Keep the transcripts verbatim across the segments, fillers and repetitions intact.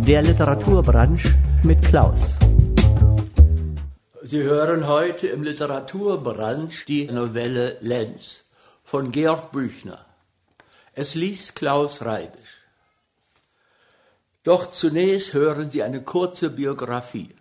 Der Literaturbranche mit Klaus. Sie hören heute im Literaturbranche die Novelle Lenz von Georg Büchner. Es liest Klaus Reibisch. Doch zunächst hören Sie eine kurze Biografie.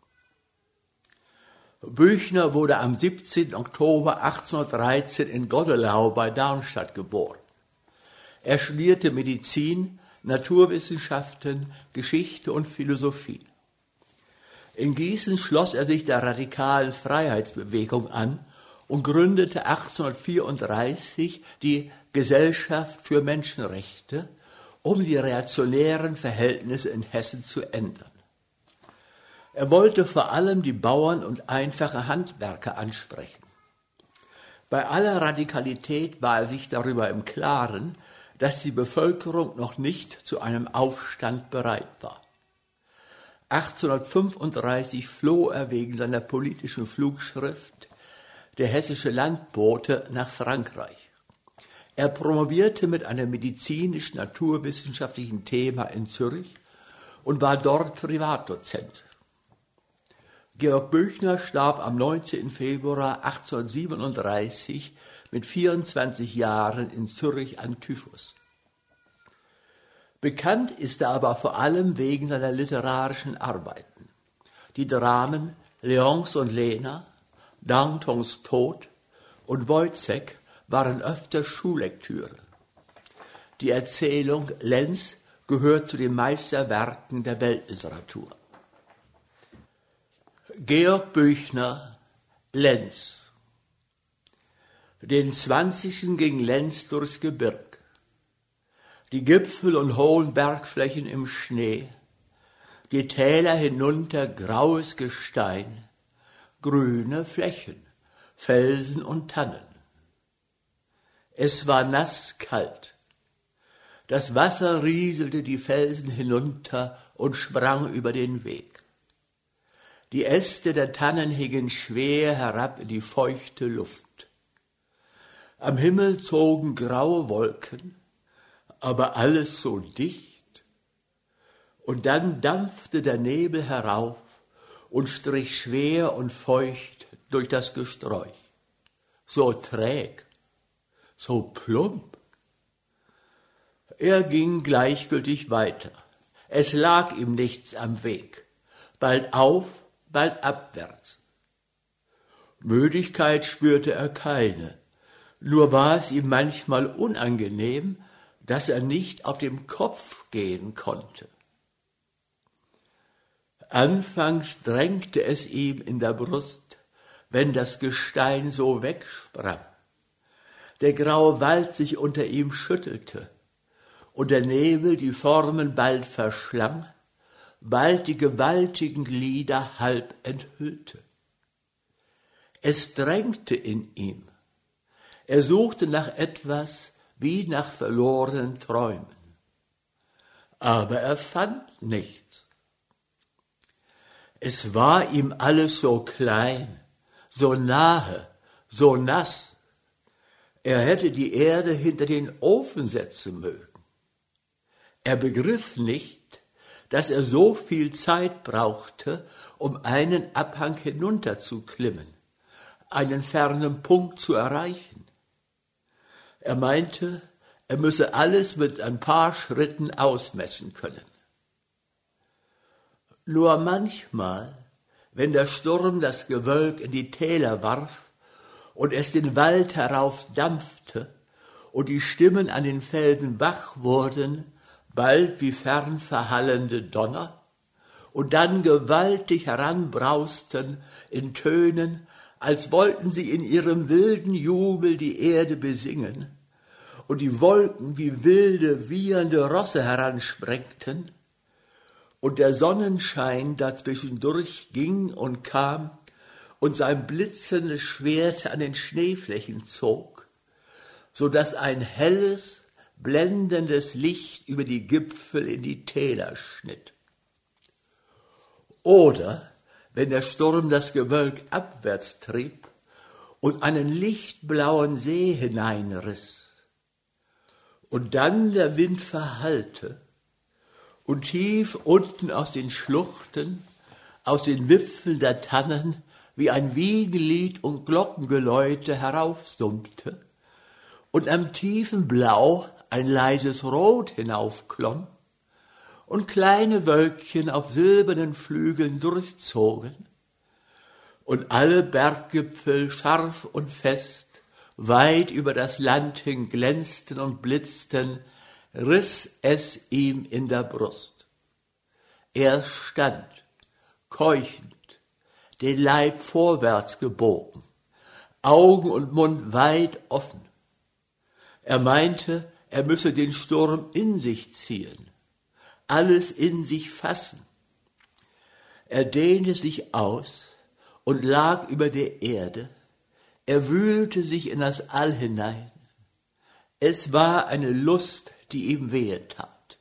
Büchner wurde am siebzehnten Oktober achtzehnhundertdreizehn in Goddelau bei Darmstadt geboren. Er studierte Medizin, Naturwissenschaften, Geschichte und Philosophie. In Gießen schloss er sich der radikalen Freiheitsbewegung an und gründete achtzehnhundertvierunddreißig die Gesellschaft für Menschenrechte, um die reaktionären Verhältnisse in Hessen zu ändern. Er wollte vor allem die Bauern und einfache Handwerker ansprechen. Bei aller Radikalität war er sich darüber im Klaren, dass die Bevölkerung noch nicht zu einem Aufstand bereit war. achtzehnhundertfünfunddreißig floh er wegen seiner politischen Flugschrift Der hessische Landbote nach Frankreich. Er promovierte mit einem medizinisch-naturwissenschaftlichen Thema in Zürich und war dort Privatdozent. Georg Büchner starb am neunzehnten Februar achtzehnhundertsiebenunddreißig mit vierundzwanzig Jahren in Zürich an Typhus. Bekannt ist er aber vor allem wegen seiner literarischen Arbeiten. Die Dramen Leonce und Lena, Dantons Tod und Woyzeck waren öfter Schullektüre. Die Erzählung Lenz gehört zu den Meisterwerken der Weltliteratur. Georg Büchner, Lenz. Den zwanzigsten ging Lenz durchs Gebirg. Die Gipfel und hohen Bergflächen im Schnee, die Täler hinunter graues Gestein, grüne Flächen, Felsen und Tannen. Es war nass kalt. Das Wasser rieselte die Felsen hinunter und sprang über den Weg. Die Äste der Tannen hingen schwer herab in die feuchte Luft. Am Himmel zogen graue Wolken, aber alles so dicht. Und dann dampfte der Nebel herauf und strich schwer und feucht durch das Gesträuch. So träg, so plump. Er ging gleichgültig weiter. Es lag ihm nichts am Weg. Bald auf, bald abwärts. Müdigkeit spürte er keine. Nur war es ihm manchmal unangenehm, dass er nicht auf dem Kopf gehen konnte. Anfangs drängte es ihm in der Brust, wenn das Gestein so wegsprang, der graue Wald sich unter ihm schüttelte und der Nebel die Formen bald verschlang, bald die gewaltigen Glieder halb enthüllte. Es drängte in ihm. Er suchte nach etwas wie nach verlorenen Träumen. Aber er fand nichts. Es war ihm alles so klein, so nahe, so nass. Er hätte die Erde hinter den Ofen setzen mögen. Er begriff nicht, dass er so viel Zeit brauchte, um einen Abhang hinunterzuklimmen, einen fernen Punkt zu erreichen. Er meinte, er müsse alles mit ein paar Schritten ausmessen können. Nur manchmal, wenn der Sturm das Gewölk in die Täler warf und es den Wald herauf dampfte und die Stimmen an den Felsen wach wurden, bald wie fern verhallende Donner, und dann gewaltig heranbrausten in Tönen, als wollten sie in ihrem wilden Jubel die Erde besingen, und die Wolken wie wilde, wiehernde Rosse heransprengten, und der Sonnenschein dazwischendurch ging und kam und sein blitzendes Schwert an den Schneeflächen zog, so dass ein helles, blendendes Licht über die Gipfel in die Täler schnitt. Oder wenn der Sturm das Gewölk abwärts trieb und einen lichtblauen See hineinriss, und dann der Wind verhallte Und tief unten aus den Schluchten, aus den Wipfeln der Tannen, wie ein Wiegenlied und Glockengeläute heraufsummte und am tiefen Blau ein leises Rot hinaufklomm und kleine Wölkchen auf silbernen Flügeln durchzogen und alle Berggipfel scharf und fest weit über das Land hin glänzten und blitzten, riss es ihm in der Brust. Er stand, keuchend, den Leib vorwärts gebogen, Augen und Mund weit offen. Er meinte, er müsse den Sturm in sich ziehen, alles in sich fassen. Er dehnte sich aus und lag über der Erde, er wühlte sich in das All hinein. Es war eine Lust, die ihm wehe tat.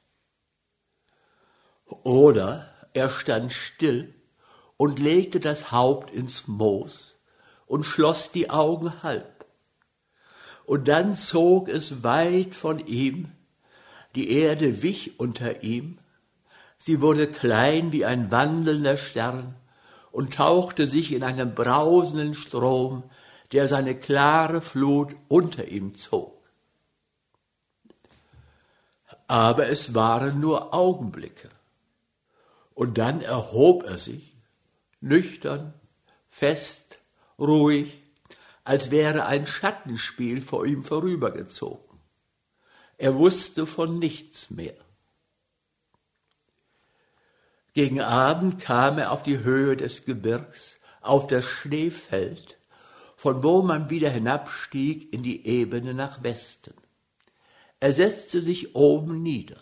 Oder er stand still und legte das Haupt ins Moos und schloss die Augen halb. Und dann zog es weit von ihm, die Erde wich unter ihm, sie wurde klein wie ein wandelnder Stern und tauchte sich in einen brausenden Strom, der seine klare Flut unter ihm zog. Aber es waren nur Augenblicke. Und dann erhob er sich, nüchtern, fest, ruhig, als wäre ein Schattenspiel vor ihm vorübergezogen. Er wusste von nichts mehr. Gegen Abend kam er auf die Höhe des Gebirgs, auf das Schneefeld, von wo man wieder hinabstieg in die Ebene nach Westen. Er setzte sich oben nieder.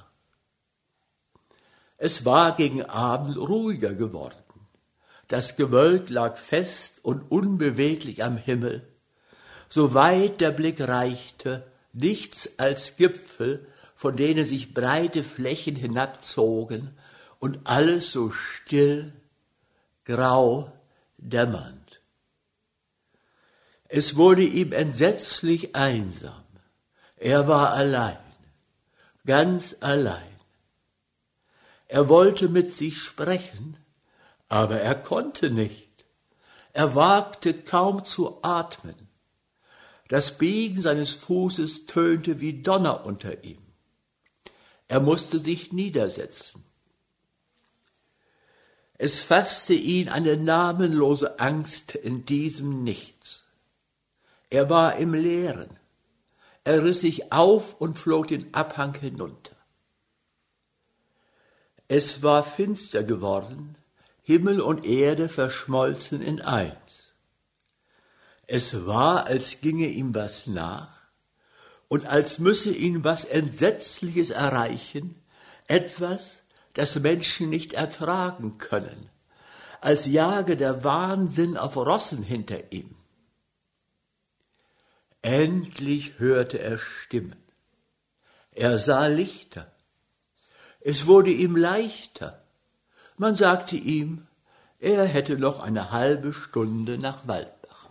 Es war gegen Abend ruhiger geworden. Das Gewölk lag fest und unbeweglich am Himmel. So weit der Blick reichte, nichts als Gipfel, von denen sich breite Flächen hinabzogen und alles so still, grau, dämmernd. Es wurde ihm entsetzlich einsam. Er war allein, ganz allein. Er wollte mit sich sprechen, aber er konnte nicht. Er wagte kaum zu atmen. Das Biegen seines Fußes tönte wie Donner unter ihm. Er musste sich niedersetzen. Es fasste ihn eine namenlose Angst in diesem Nichts. Er war im Leeren. Er riss sich auf und flog den Abhang hinunter. Es war finster geworden, Himmel und Erde verschmolzen in eins. Es war, als ginge ihm was nach und als müsse ihn was Entsetzliches erreichen, etwas, das Menschen nicht ertragen können, als jage der Wahnsinn auf Rossen hinter ihm. Endlich hörte er Stimmen. Er sah Lichter. Es wurde ihm leichter. Man sagte ihm, er hätte noch eine halbe Stunde nach Waldbach.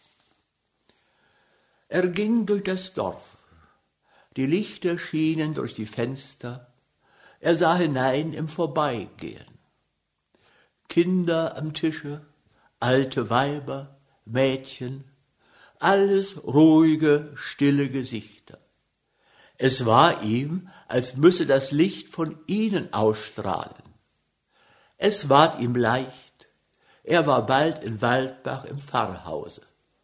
Er ging durch das Dorf. Die Lichter schienen durch die Fenster. Er sah hinein im Vorbeigehen. Kinder am Tische, alte Weiber, Mädchen, alles ruhige, stille Gesichter. Es war ihm, als müsse das Licht von ihnen ausstrahlen. Es ward ihm leicht. Er war bald in Waldbach im Pfarrhause.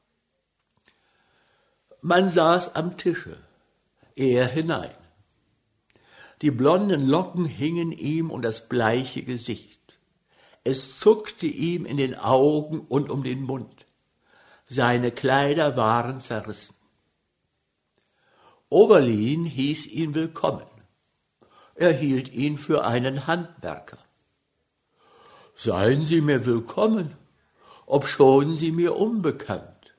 Man saß am Tische, er hinein. Die blonden Locken hingen ihm um das bleiche Gesicht. Es zuckte ihm in den Augen und um den Mund. Seine Kleider waren zerrissen. Oberlin hieß ihn willkommen. Er hielt ihn für einen Handwerker. Seien Sie mir willkommen, obschon Sie mir unbekannt.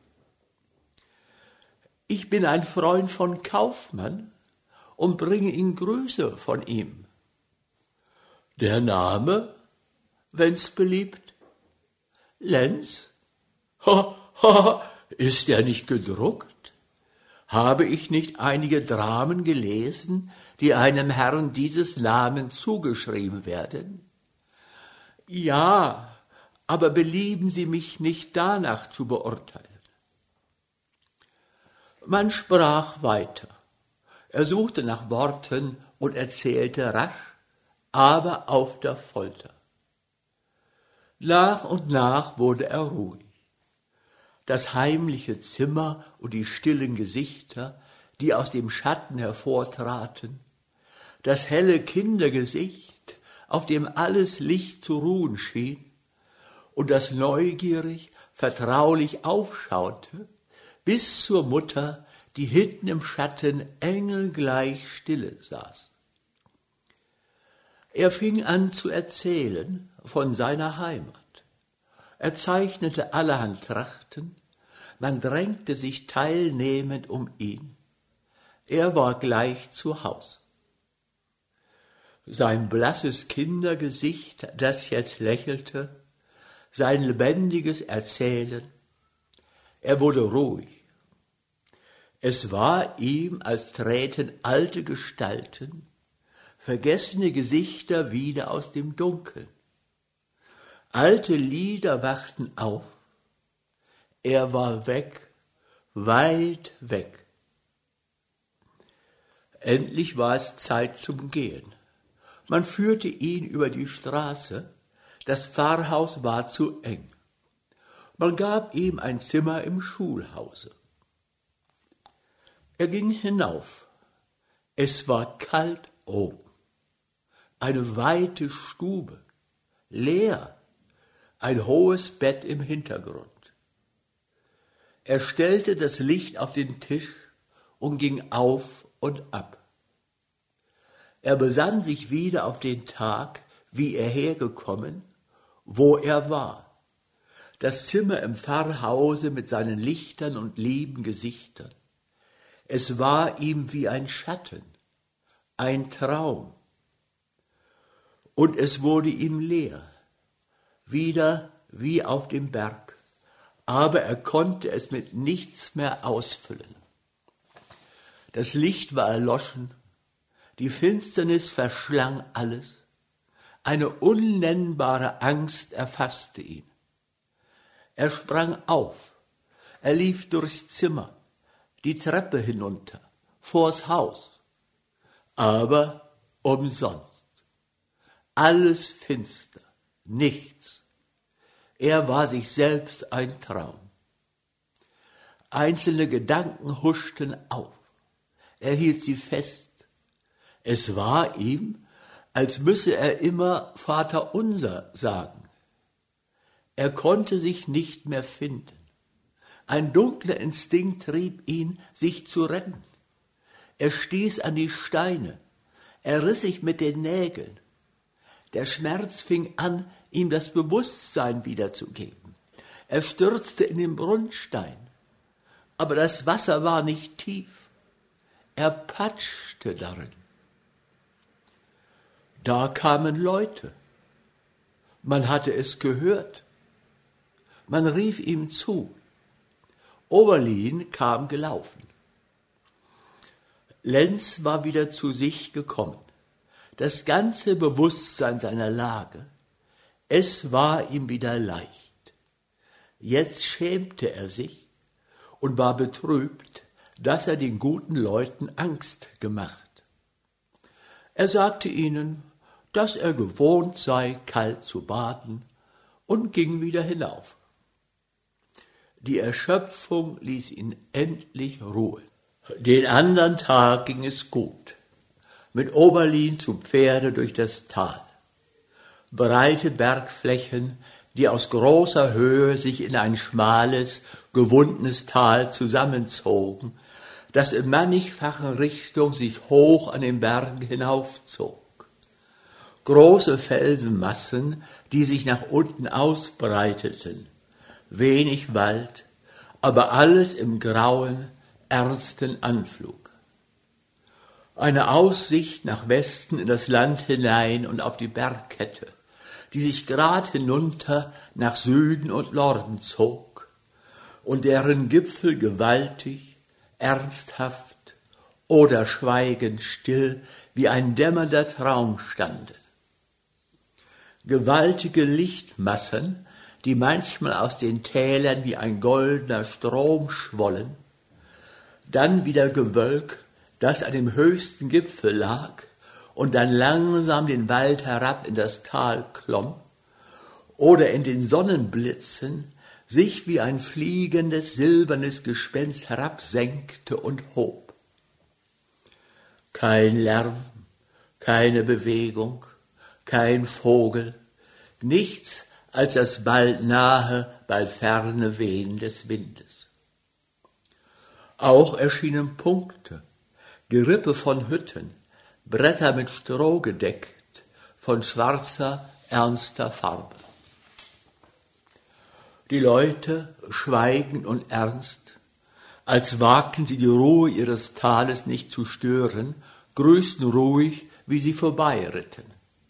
Ich bin ein Freund von Kaufmann und bringe Ihnen Grüße von ihm. Der Name, wenn's beliebt? Lenz? Ha, ha, ist er nicht gedruckt? Habe ich nicht einige Dramen gelesen, die einem Herrn dieses Namens zugeschrieben werden? Ja, aber belieben Sie mich nicht danach zu beurteilen. Man sprach weiter. Er suchte nach Worten und erzählte rasch, aber auf der Folter. Nach und nach wurde er ruhig. Das heimliche Zimmer und die stillen Gesichter, die aus dem Schatten hervortraten, das helle Kindergesicht, auf dem alles Licht zu ruhen schien, und das neugierig, vertraulich aufschaute, bis zur Mutter, die hinten im Schatten engelgleich stille saß. Er fing an zu erzählen von seiner Heimat. Er zeichnete allerhand Trachten, man drängte sich teilnehmend um ihn. Er war gleich zu Haus. Sein blasses Kindergesicht, das jetzt lächelte, sein lebendiges Erzählen, er wurde ruhig. Es war ihm, als träten alte Gestalten, vergessene Gesichter wieder aus dem Dunkeln. Alte Lieder wachten auf. Er war weg, weit weg. Endlich war es Zeit zum Gehen. Man führte ihn über die Straße. Das Pfarrhaus war zu eng. Man gab ihm ein Zimmer im Schulhause. Er ging hinauf. Es war kalt oben. Eine weite Stube, leer, ein hohes Bett im Hintergrund. Er stellte das Licht auf den Tisch und ging auf und ab. Er besann sich wieder auf den Tag, wie er hergekommen, wo er war. Das Zimmer im Pfarrhause mit seinen Lichtern und lieben Gesichtern. Es war ihm wie ein Schatten, ein Traum. Und es wurde ihm leer, wieder wie auf dem Berg, aber er konnte es mit nichts mehr ausfüllen. Das Licht war erloschen, die Finsternis verschlang alles, eine unnennbare Angst erfasste ihn. Er sprang auf, er lief durchs Zimmer, die Treppe hinunter, vors Haus, aber umsonst. Alles finster, nichts. Er war sich selbst ein Traum. Einzelne Gedanken huschten auf. Er hielt sie fest. Es war ihm, als müsse er immer Vater unser sagen. Er konnte sich nicht mehr finden. Ein dunkler Instinkt trieb ihn, sich zu retten. Er stieß an die Steine. Er riss sich mit den Nägeln. Der Schmerz fing an, ihm das Bewusstsein wiederzugeben. Er stürzte in den Brunnstein, aber das Wasser war nicht tief. Er patschte darin. Da kamen Leute. Man hatte es gehört. Man rief ihm zu. Oberlin kam gelaufen. Lenz war wieder zu sich gekommen. Das ganze Bewusstsein seiner Lage, es war ihm wieder leicht. Jetzt schämte er sich und war betrübt, dass er den guten Leuten Angst gemacht. Er sagte ihnen, dass er gewohnt sei, kalt zu baden, und ging wieder hinauf. Die Erschöpfung ließ ihn endlich ruhen. Den anderen Tag ging es gut. Mit Oberlin zu Pferde durch das Tal. Breite Bergflächen, die aus großer Höhe sich in ein schmales, gewundenes Tal zusammenzogen, das in mannigfachen Richtungen sich hoch an den Bergen hinaufzog. Große Felsenmassen, die sich nach unten ausbreiteten, wenig Wald, aber alles im grauen, ernsten Anflug. Eine Aussicht nach Westen in das Land hinein und auf die Bergkette, die sich grad hinunter nach Süden und Norden zog und deren Gipfel gewaltig, ernsthaft oder schweigend still wie ein dämmernder Traum standen. Gewaltige Lichtmassen, die manchmal aus den Tälern wie ein goldener Strom schwollen, dann wieder Gewölk, das an dem höchsten Gipfel lag und dann langsam den Wald herab in das Tal klomm, oder in den Sonnenblitzen sich wie ein fliegendes, silbernes Gespenst herabsenkte und hob. Kein Lärm, keine Bewegung, kein Vogel, nichts als das bald nahe, bald ferne Wehen des Windes. Auch erschienen Punkte, Gerippe von Hütten, Bretter mit Stroh gedeckt, von schwarzer, ernster Farbe. Die Leute schweigen und ernst, als wagten sie die Ruhe ihres Tales nicht zu stören, grüßten ruhig, wie sie vorbeiritten.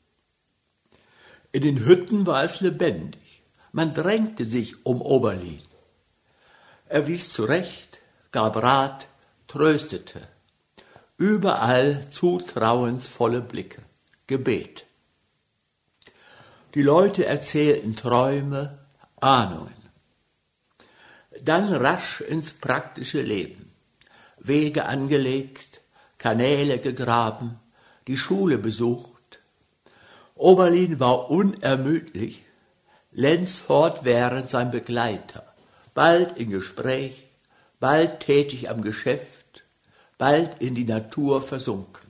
In den Hütten war es lebendig, man drängte sich um Oberlin. Er wies zurecht, gab Rat, tröstete. Überall zutrauensvolle Blicke, Gebet. Die Leute erzählten Träume, Ahnungen. Dann rasch ins praktische Leben. Wege angelegt, Kanäle gegraben, die Schule besucht. Oberlin war unermüdlich, Lenz fortwährend sein Begleiter, bald in Gespräch, bald tätig am Geschäft, bald in die Natur versunken.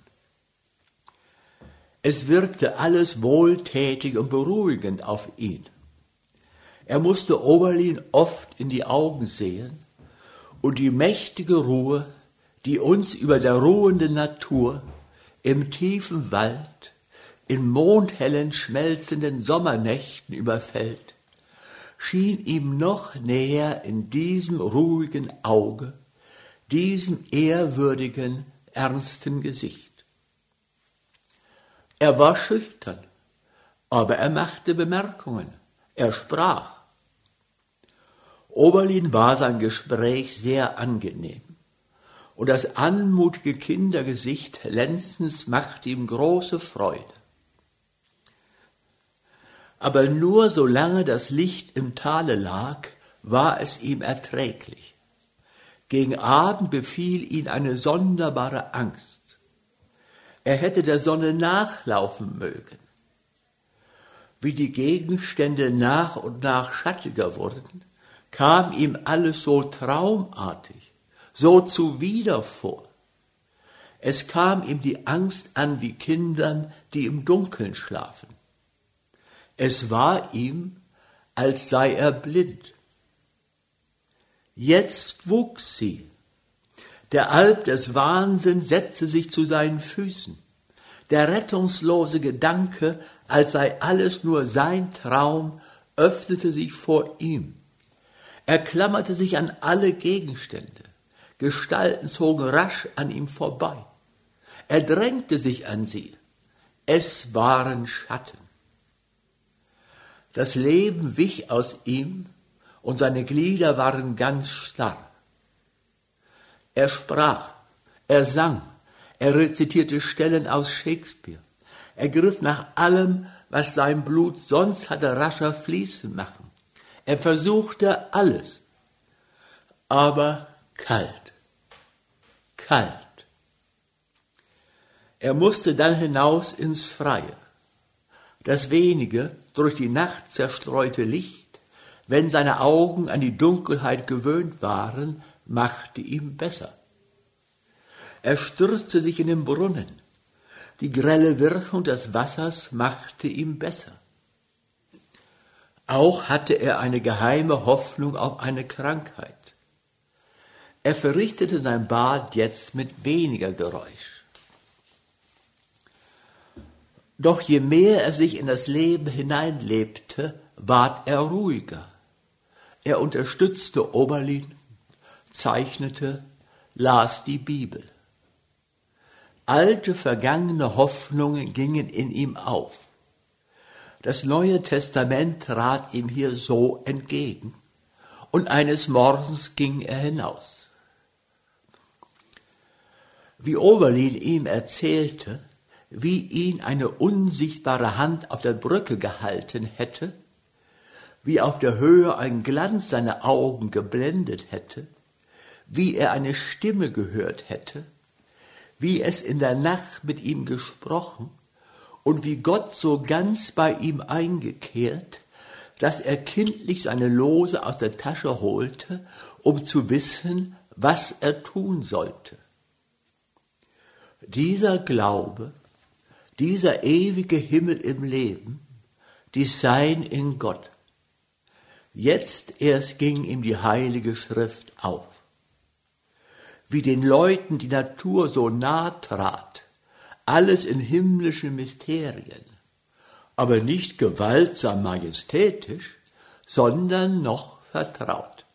Es wirkte alles wohltätig und beruhigend auf ihn. Er musste Oberlin oft in die Augen sehen und die mächtige Ruhe, die uns über der ruhenden Natur im tiefen Wald in mondhellen, schmelzenden Sommernächten überfällt, schien ihm noch näher in diesem ruhigen Auge, diesem ehrwürdigen, ernsten Gesicht. Er war schüchtern, aber er machte Bemerkungen, er sprach. Oberlin war sein Gespräch sehr angenehm, und das anmutige Kindergesicht Lenzens machte ihm große Freude. Aber nur solange das Licht im Tale lag, war es ihm erträglich. Gegen Abend befiel ihn eine sonderbare Angst. Er hätte der Sonne nachlaufen mögen. Wie die Gegenstände nach und nach schattiger wurden, kam ihm alles so traumartig, so zuwider vor. Es kam ihm die Angst an wie Kindern, die im Dunkeln schlafen. Es war ihm, als sei er blind. Jetzt wuchs sie. Der Alp des Wahnsinns setzte sich zu seinen Füßen. Der rettungslose Gedanke, als sei alles nur sein Traum, öffnete sich vor ihm. Er klammerte sich an alle Gegenstände. Gestalten zogen rasch an ihm vorbei. Er drängte sich an sie. Es waren Schatten. Das Leben wich aus ihm und seine Glieder waren ganz starr. Er sprach, er sang, er rezitierte Stellen aus Shakespeare. Er griff nach allem, was sein Blut sonst hatte rascher fließen machen. Er versuchte alles, aber kalt, kalt. Er musste dann hinaus ins Freie. Das wenige, durch die Nacht zerstreute Licht, wenn seine Augen an die Dunkelheit gewöhnt waren, machte ihm besser. Er stürzte sich in den Brunnen. Die grelle Wirkung des Wassers machte ihm besser. Auch hatte er eine geheime Hoffnung auf eine Krankheit. Er verrichtete sein Bad jetzt mit weniger Geräusch. Doch je mehr er sich in das Leben hineinlebte, ward er ruhiger. Er unterstützte Oberlin, zeichnete, las die Bibel. Alte, vergangene Hoffnungen gingen in ihm auf. Das Neue Testament trat ihm hier so entgegen, und eines Morgens ging er hinaus. wie Oberlin ihm erzählte, wie ihn eine unsichtbare Hand auf der Brücke gehalten hätte, wie auf der Höhe ein Glanz seine Augen geblendet hätte, wie er eine Stimme gehört hätte, wie es in der Nacht mit ihm gesprochen und wie Gott so ganz bei ihm eingekehrt, dass er kindlich seine Lose aus der Tasche holte, um zu wissen, was er tun sollte. Dieser Glaube, dieser ewige Himmel im Leben, dies Sein in Gott. Jetzt erst ging ihm die Heilige Schrift auf. Wie den Leuten die Natur so nah trat, alles in himmlischen Mysterien, aber nicht gewaltsam majestätisch, sondern noch vertraut.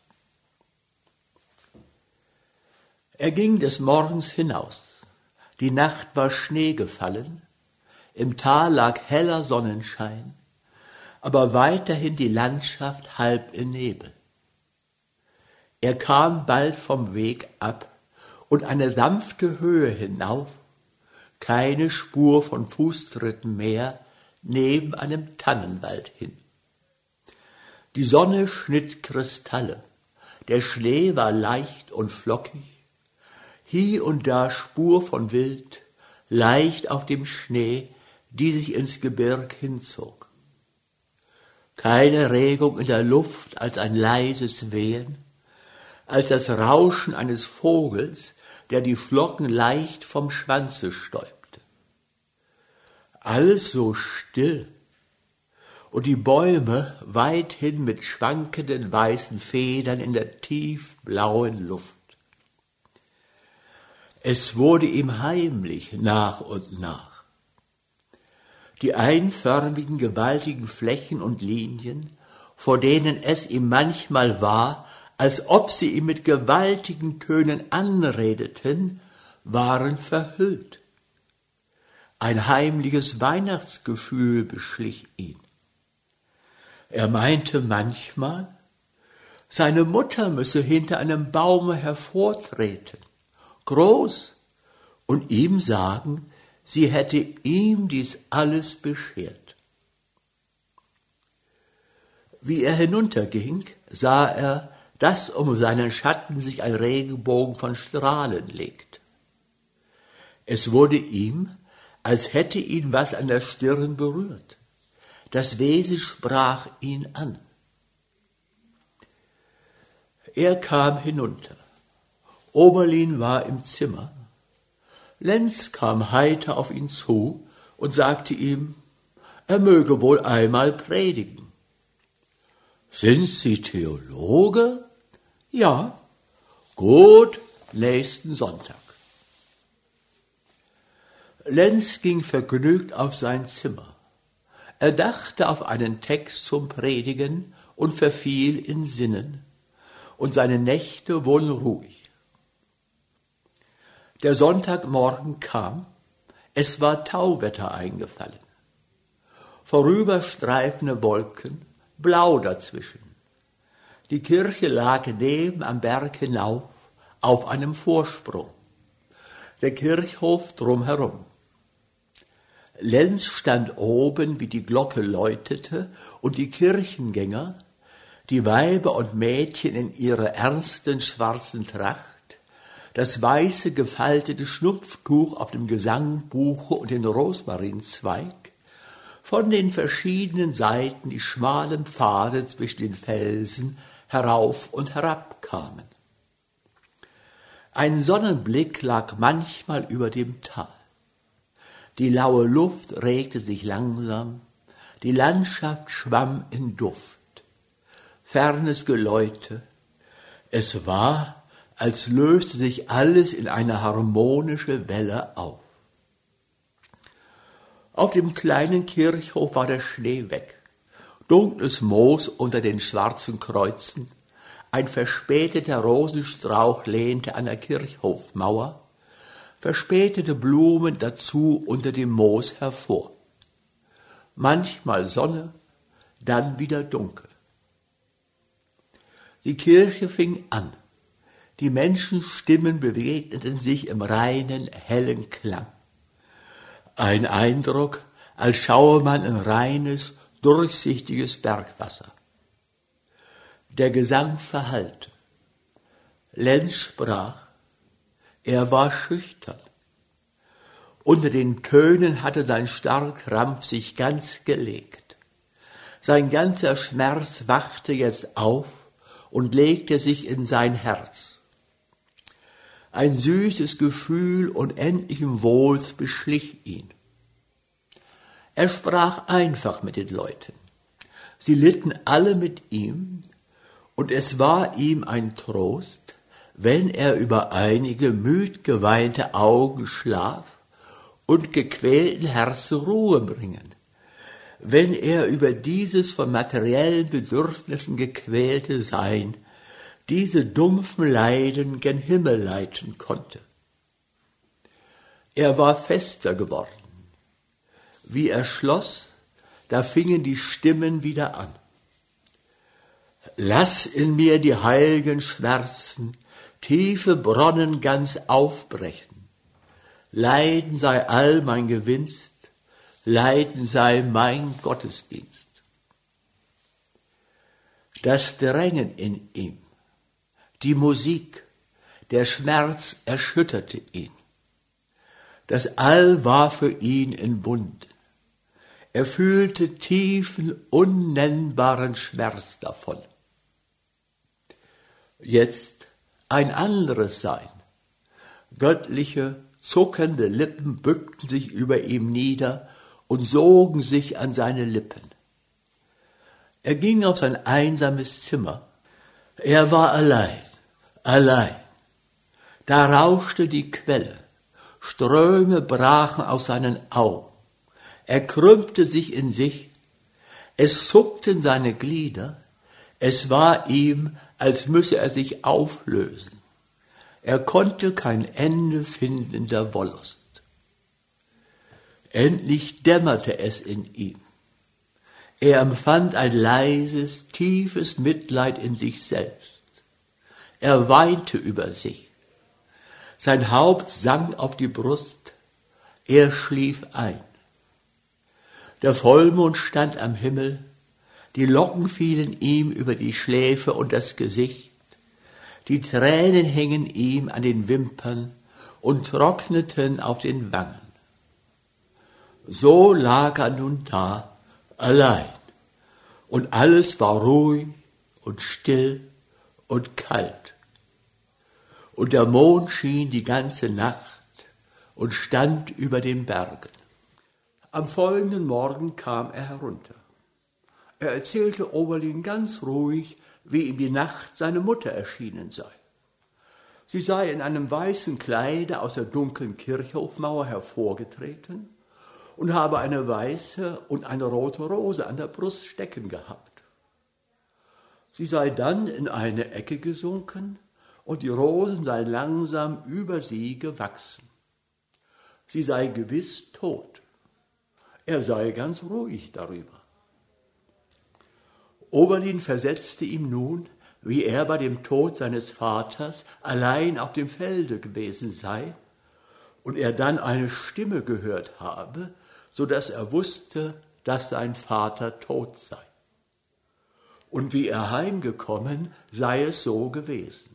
Er ging des Morgens hinaus, die Nacht war Schnee gefallen, im Tal lag heller Sonnenschein, aber weiterhin die Landschaft halb in Nebel. Er kam bald vom Weg ab und eine sanfte Höhe hinauf, keine Spur von Fußtritten mehr, neben einem Tannenwald hin. Die Sonne schnitt Kristalle, der Schnee war leicht und flockig, hie und da Spur von Wild, leicht auf dem Schnee, die sich ins Gebirg hinzog. Keine Regung in der Luft als ein leises Wehen, als das Rauschen eines Vogels, der die Flocken leicht vom Schwanze stäubte. Alles so still und die Bäume weithin mit schwankenden weißen Federn in der tiefblauen Luft. Es wurde ihm heimlich nach und nach. Die einförmigen, gewaltigen Flächen und Linien, vor denen es ihm manchmal war, als ob sie ihm mit gewaltigen Tönen anredeten, waren verhüllt. Ein heimliches Weihnachtsgefühl beschlich ihn. Er meinte manchmal, seine Mutter müsse hinter einem Baume hervortreten, groß, und ihm sagen, sie hätte ihm dies alles beschert. Wie er hinunterging, sah er, dass um seinen Schatten sich ein Regenbogen von Strahlen legt. Es wurde ihm, als hätte ihn was an der Stirn berührt. Das Wesen sprach ihn an. Er kam hinunter. Oberlin war im Zimmer. Lenz kam heiter auf ihn zu und sagte ihm, er möge wohl einmal predigen. »Sind Sie Theologe?« »Ja.« »Gut, nächsten Sonntag.« Lenz ging vergnügt auf sein Zimmer. Er dachte auf einen Text zum Predigen und verfiel in Sinnen, und seine Nächte wurden ruhig. Der Sonntagmorgen kam, es war Tauwetter eingefallen. Vorüberstreifende Wolken, blau dazwischen. Die Kirche lag neben am Berg hinauf, auf einem Vorsprung. Der Kirchhof drumherum. Lenz stand oben, wie die Glocke läutete, und die Kirchengänger, die Weiber und Mädchen in ihrer ernsten schwarzen Tracht, das weiße gefaltete Schnupftuch auf dem Gesangbuche und den Rosmarinzweig, von den verschiedenen Seiten die schmalen Pfade zwischen den Felsen herauf und herab kamen. Ein Sonnenblick lag manchmal über dem Tal. Die laue Luft regte sich langsam, die Landschaft schwamm in Duft. Fernes Geläute. Es war, als löste sich alles in eine harmonische Welle auf. Auf dem kleinen Kirchhof war der Schnee weg, dunkles Moos unter den schwarzen Kreuzen, ein verspäteter Rosenstrauch lehnte an der Kirchhofmauer, verspätete Blumen dazu unter dem Moos hervor. Manchmal Sonne, dann wieder dunkel. Die Kirche fing an. Die Menschenstimmen begegneten sich im reinen, hellen Klang. Ein Eindruck, als schaue man in reines, durchsichtiges Bergwasser. Der Gesang verhallte. Lenz sprach, er war schüchtern. Unter den Tönen hatte sein Starrkrampf sich ganz gelegt. Sein ganzer Schmerz wachte jetzt auf und legte sich in sein Herz. Ein süßes Gefühl unendlichen Wohls beschlich ihn. Er sprach einfach mit den Leuten. Sie litten alle mit ihm, und es war ihm ein Trost, wenn er über einige müd geweinte Augen schlaf und gequälten Herzen Ruhe bringen, wenn er über dieses von materiellen Bedürfnissen gequälte Sein, diese dumpfen Leiden gen Himmel leiten konnte. Er war fester geworden. Wie er schloss, da fingen die Stimmen wieder an. Lass in mir die heiligen Schmerzen, tiefe Bronnen ganz aufbrechen. Leiden sei all mein Gewinst, Leiden sei mein Gottesdienst. Das Drängen in ihm, die Musik, der Schmerz erschütterte ihn. Das All war für ihn entbunden. Er fühlte tiefen, unnennbaren Schmerz davon. Jetzt ein anderes Sein. Göttliche, zuckende Lippen bückten sich über ihm nieder und sogen sich an seine Lippen. Er ging auf sein einsames Zimmer. Er war allein, allein. Da rauschte die Quelle. Ströme brachen aus seinen Augen. Er krümmte sich in sich. Es zuckten seine Glieder. Es war ihm, als müsse er sich auflösen. Er konnte kein Ende finden in der Wollust. Endlich dämmerte es in ihm. Er empfand ein leises, tiefes Mitleid in sich selbst. Er weinte über sich. Sein Haupt sank auf die Brust. Er schlief ein. Der Vollmond stand am Himmel. Die Locken fielen ihm über die Schläfe und das Gesicht. Die Tränen hingen ihm an den Wimpern und trockneten auf den Wangen. So lag er nun da, allein, und alles war ruhig und still und kalt. Und der Mond schien die ganze Nacht und stand über den Bergen. Am folgenden Morgen kam er herunter. Er erzählte Oberlin ganz ruhig, wie ihm die Nacht seine Mutter erschienen sei. Sie sei in einem weißen Kleide aus der dunklen Kirchhofmauer hervorgetreten und habe eine weiße und eine rote Rose an der Brust stecken gehabt. Sie sei dann in eine Ecke gesunken und die Rosen seien langsam über sie gewachsen. Sie sei gewiss tot. Er sei ganz ruhig darüber. Oberlin versetzte ihm nun, wie er bei dem Tod seines Vaters allein auf dem Felde gewesen sei und er dann eine Stimme gehört habe, so dass er wusste, dass sein Vater tot sei. Und wie er heimgekommen, sei es so gewesen.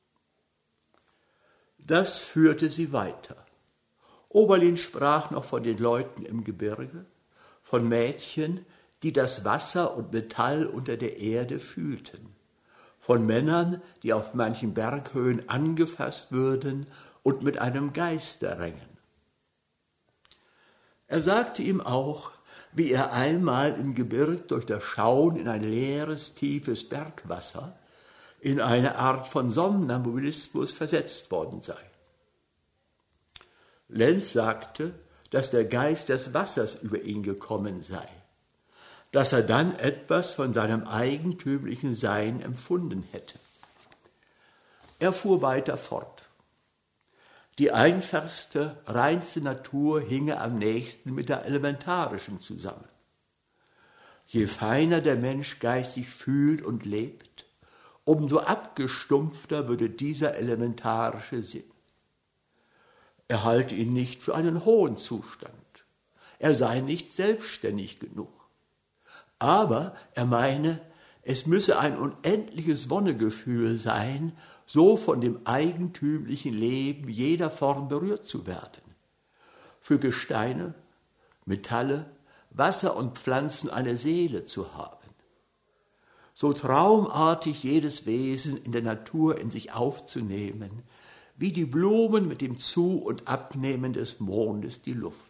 Das führte sie weiter. Oberlin sprach noch von den Leuten im Gebirge, von Mädchen, die das Wasser und Metall unter der Erde fühlten, von Männern, die auf manchen Berghöhen angefasst würden und mit einem Geiste rängen. Er sagte ihm auch, wie er einmal im Gebirg durch das Schauen in ein leeres, tiefes Bergwasser in eine Art von Somnambulismus versetzt worden sei. Lenz sagte, dass der Geist des Wassers über ihn gekommen sei, dass er dann etwas von seinem eigentümlichen Sein empfunden hätte. Er fuhr weiter fort. Die einfachste, reinste Natur hinge am nächsten mit der elementarischen zusammen. Je feiner der Mensch geistig fühlt und lebt, umso abgestumpfter würde dieser elementarische Sinn. Er halte ihn nicht für einen hohen Zustand. Er sei nicht selbstständig genug. Aber er meine, es müsse ein unendliches Wonnegefühl sein, so von dem eigentümlichen Leben jeder Form berührt zu werden. Für Gesteine, Metalle, Wasser und Pflanzen eine Seele zu haben. So traumartig jedes Wesen in der Natur in sich aufzunehmen, wie die Blumen mit dem Zu- und Abnehmen des Mondes die Luft.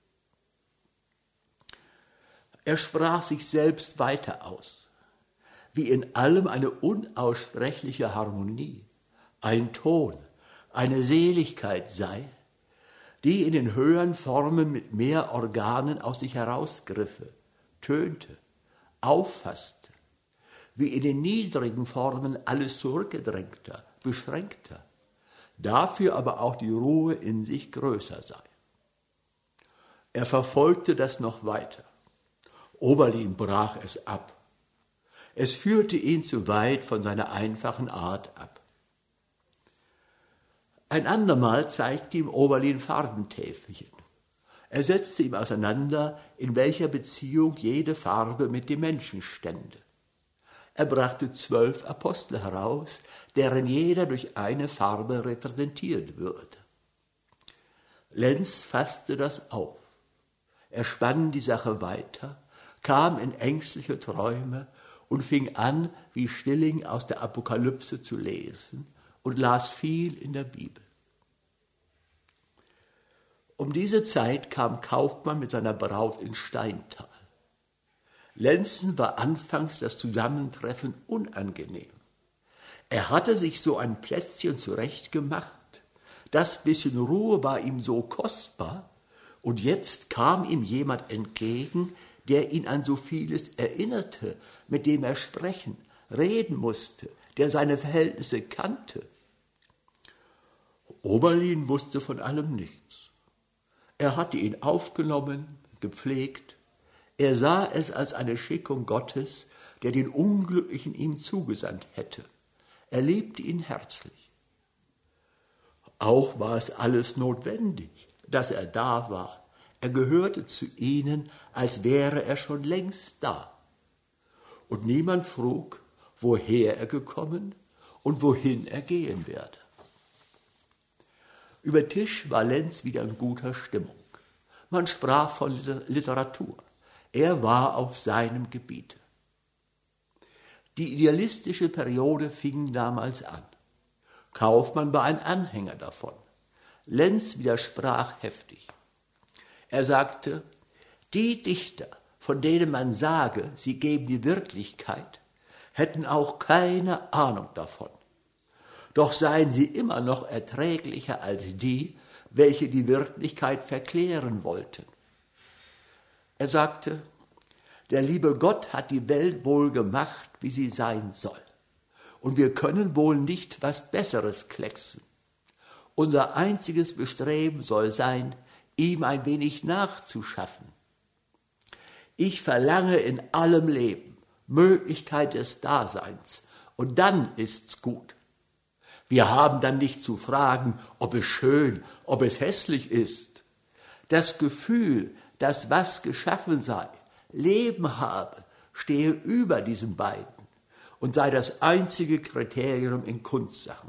Er sprach sich selbst weiter aus, wie in allem eine unaussprechliche Harmonie, ein Ton, eine Seligkeit sei, die in den höheren Formen mit mehr Organen aus sich herausgriffe, tönte, auffasste, wie in den niedrigen Formen alles zurückgedrängter, beschränkter, dafür aber auch die Ruhe in sich größer sei. Er verfolgte das noch weiter. Oberlin brach es ab. Es führte ihn zu weit von seiner einfachen Art ab. Ein andermal zeigte ihm Oberlin Farbentäfelchen. Er setzte ihm auseinander, in welcher Beziehung jede Farbe mit dem Menschen stände. Er brachte zwölf Apostel heraus, deren jeder durch eine Farbe repräsentiert würde. Lenz fasste das auf. Er spann die Sache weiter, kam in ängstliche Träume und fing an, wie Stilling aus der Apokalypse zu lesen und las viel in der Bibel. Um diese Zeit kam Kaufmann mit seiner Braut ins Steintal. Lenzen war anfangs das Zusammentreffen unangenehm. Er hatte sich so ein Plätzchen zurechtgemacht, das bisschen Ruhe war ihm so kostbar, und jetzt kam ihm jemand entgegen, der ihn an so vieles erinnerte, mit dem er sprechen, reden musste, der seine Verhältnisse kannte. Oberlin wusste von allem nichts. Er hatte ihn aufgenommen, gepflegt. Er sah es als eine Schickung Gottes, der den Unglücklichen ihm zugesandt hätte. Er liebte ihn herzlich. Auch war es alles notwendig, dass er da war. Er gehörte zu ihnen, als wäre er schon längst da. Und niemand frug, woher er gekommen und wohin er gehen werde. Über Tisch war Lenz wieder in guter Stimmung. Man sprach von Literatur. Er war auf seinem Gebiet. Die idealistische Periode fing damals an. Kaufmann war ein Anhänger davon. Lenz widersprach heftig. Er sagte, die Dichter, von denen man sage, sie geben die Wirklichkeit, hätten auch keine Ahnung davon. Doch seien sie immer noch erträglicher als die, welche die Wirklichkeit verklären wollten. Er sagte, der liebe Gott hat die Welt wohl gemacht, wie sie sein soll. Und wir können wohl nicht was Besseres klecksen. Unser einziges Bestreben soll sein, ihm ein wenig nachzuschaffen. Ich verlange in allem Leben Möglichkeit des Daseins, und dann ist's gut. Wir haben dann nicht zu fragen, ob es schön, ob es hässlich ist. Das Gefühl, dass was geschaffen sei, Leben habe, stehe über diesen beiden und sei das einzige Kriterium in Kunstsachen.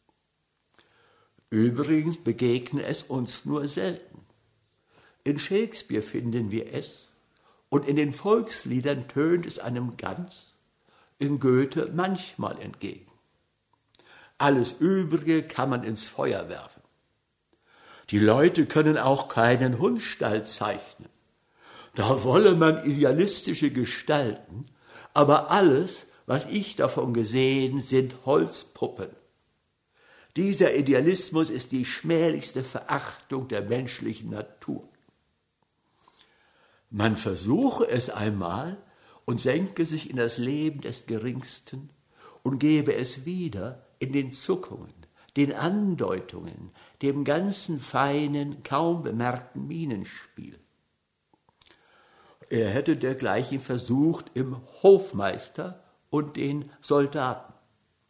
Übrigens begegne es uns nur selten. In Shakespeare finden wir es, und in den Volksliedern tönt es einem ganz, in Goethe manchmal entgegen. Alles Übrige kann man ins Feuer werfen. Die Leute können auch keinen Hundstall zeichnen. Da wolle man idealistische Gestalten, aber alles, was ich davon gesehen, sind Holzpuppen. Dieser Idealismus ist die schmählichste Verachtung der menschlichen Natur. Man versuche es einmal und senke sich in das Leben des Geringsten und gebe es wieder in den Zuckungen, den Andeutungen, dem ganzen feinen, kaum bemerkten Mienenspiel. Er hätte dergleichen versucht im Hofmeister und den Soldaten.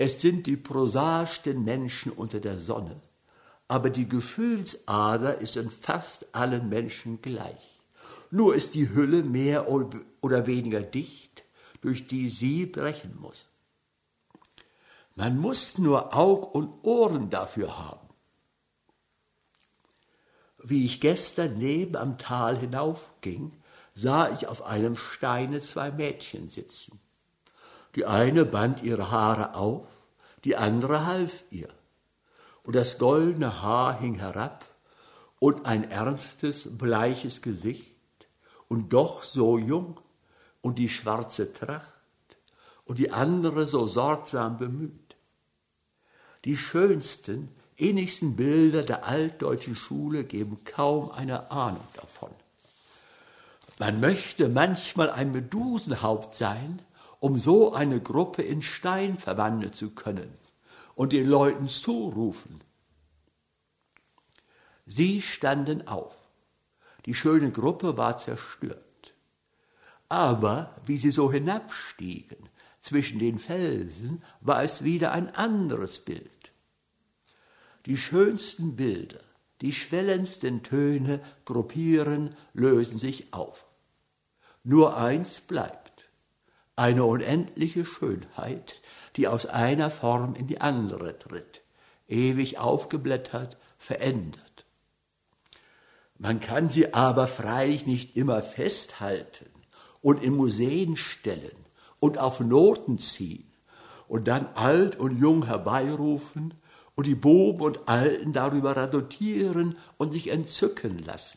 Es sind die prosaischsten Menschen unter der Sonne, aber die Gefühlsader ist in fast allen Menschen gleich. Nur ist die Hülle mehr oder weniger dicht, durch die sie brechen muss. Man muss nur Aug und Ohren dafür haben. Wie ich gestern neben am Tal hinaufging, sah ich auf einem Steine zwei Mädchen sitzen. Die eine band ihre Haare auf, die andere half ihr. Und das goldene Haar hing herab und ein ernstes, bleiches Gesicht und doch so jung und die schwarze Tracht und die andere so sorgsam bemüht. Die schönsten, innigsten Bilder der altdeutschen Schule geben kaum eine Ahnung davon. Man möchte manchmal ein Medusenhaupt sein, um so eine Gruppe in Stein verwandeln zu können und den Leuten zurufen. Sie standen auf. Die schöne Gruppe war zerstört. Aber wie sie so hinabstiegen, zwischen den Felsen, war es wieder ein anderes Bild. Die schönsten Bilder, die schwellendsten Töne gruppieren, lösen sich auf. Nur eins bleibt, eine unendliche Schönheit, die aus einer Form in die andere tritt, ewig aufgeblättert, verändert. Man kann sie aber freilich nicht immer festhalten und in Museen stellen und auf Noten ziehen und dann alt und jung herbeirufen und die Buben und Alten darüber radotieren und sich entzücken lassen.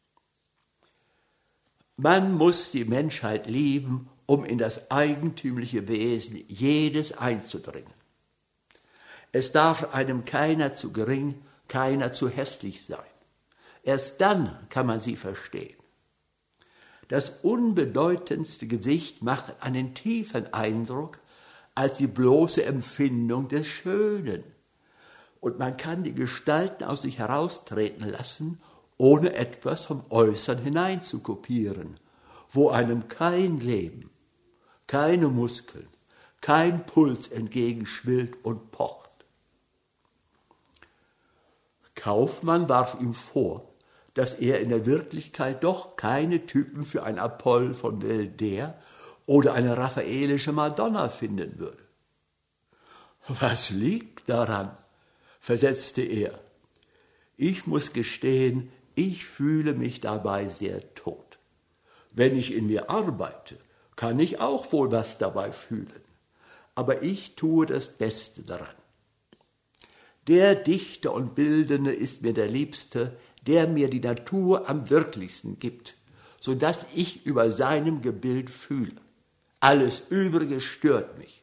Man muss die Menschheit lieben, um in das eigentümliche Wesen jedes einzudringen. Es darf einem keiner zu gering, keiner zu hässlich sein. Erst dann kann man sie verstehen. Das unbedeutendste Gesicht macht einen tiefen Eindruck als die bloße Empfindung des Schönen. Und man kann die Gestalten aus sich heraustreten lassen, ohne etwas vom Äußern hinein zu kopieren, wo einem kein Leben, keine Muskeln, kein Puls entgegenschwillt und pocht. Kaufmann warf ihm vor, dass er in der Wirklichkeit doch keine Typen für ein Apoll von Velder oder eine raffaelische Madonna finden würde. Was liegt daran? Versetzte er. Ich muss gestehen, ich fühle mich dabei sehr tot. Wenn ich in mir arbeite, kann ich auch wohl was dabei fühlen. Aber ich tue das Beste daran. Der Dichter und Bildende ist mir der Liebste, der mir die Natur am wirklichsten gibt, so dass ich über seinem Gebild fühle. Alles Übrige stört mich.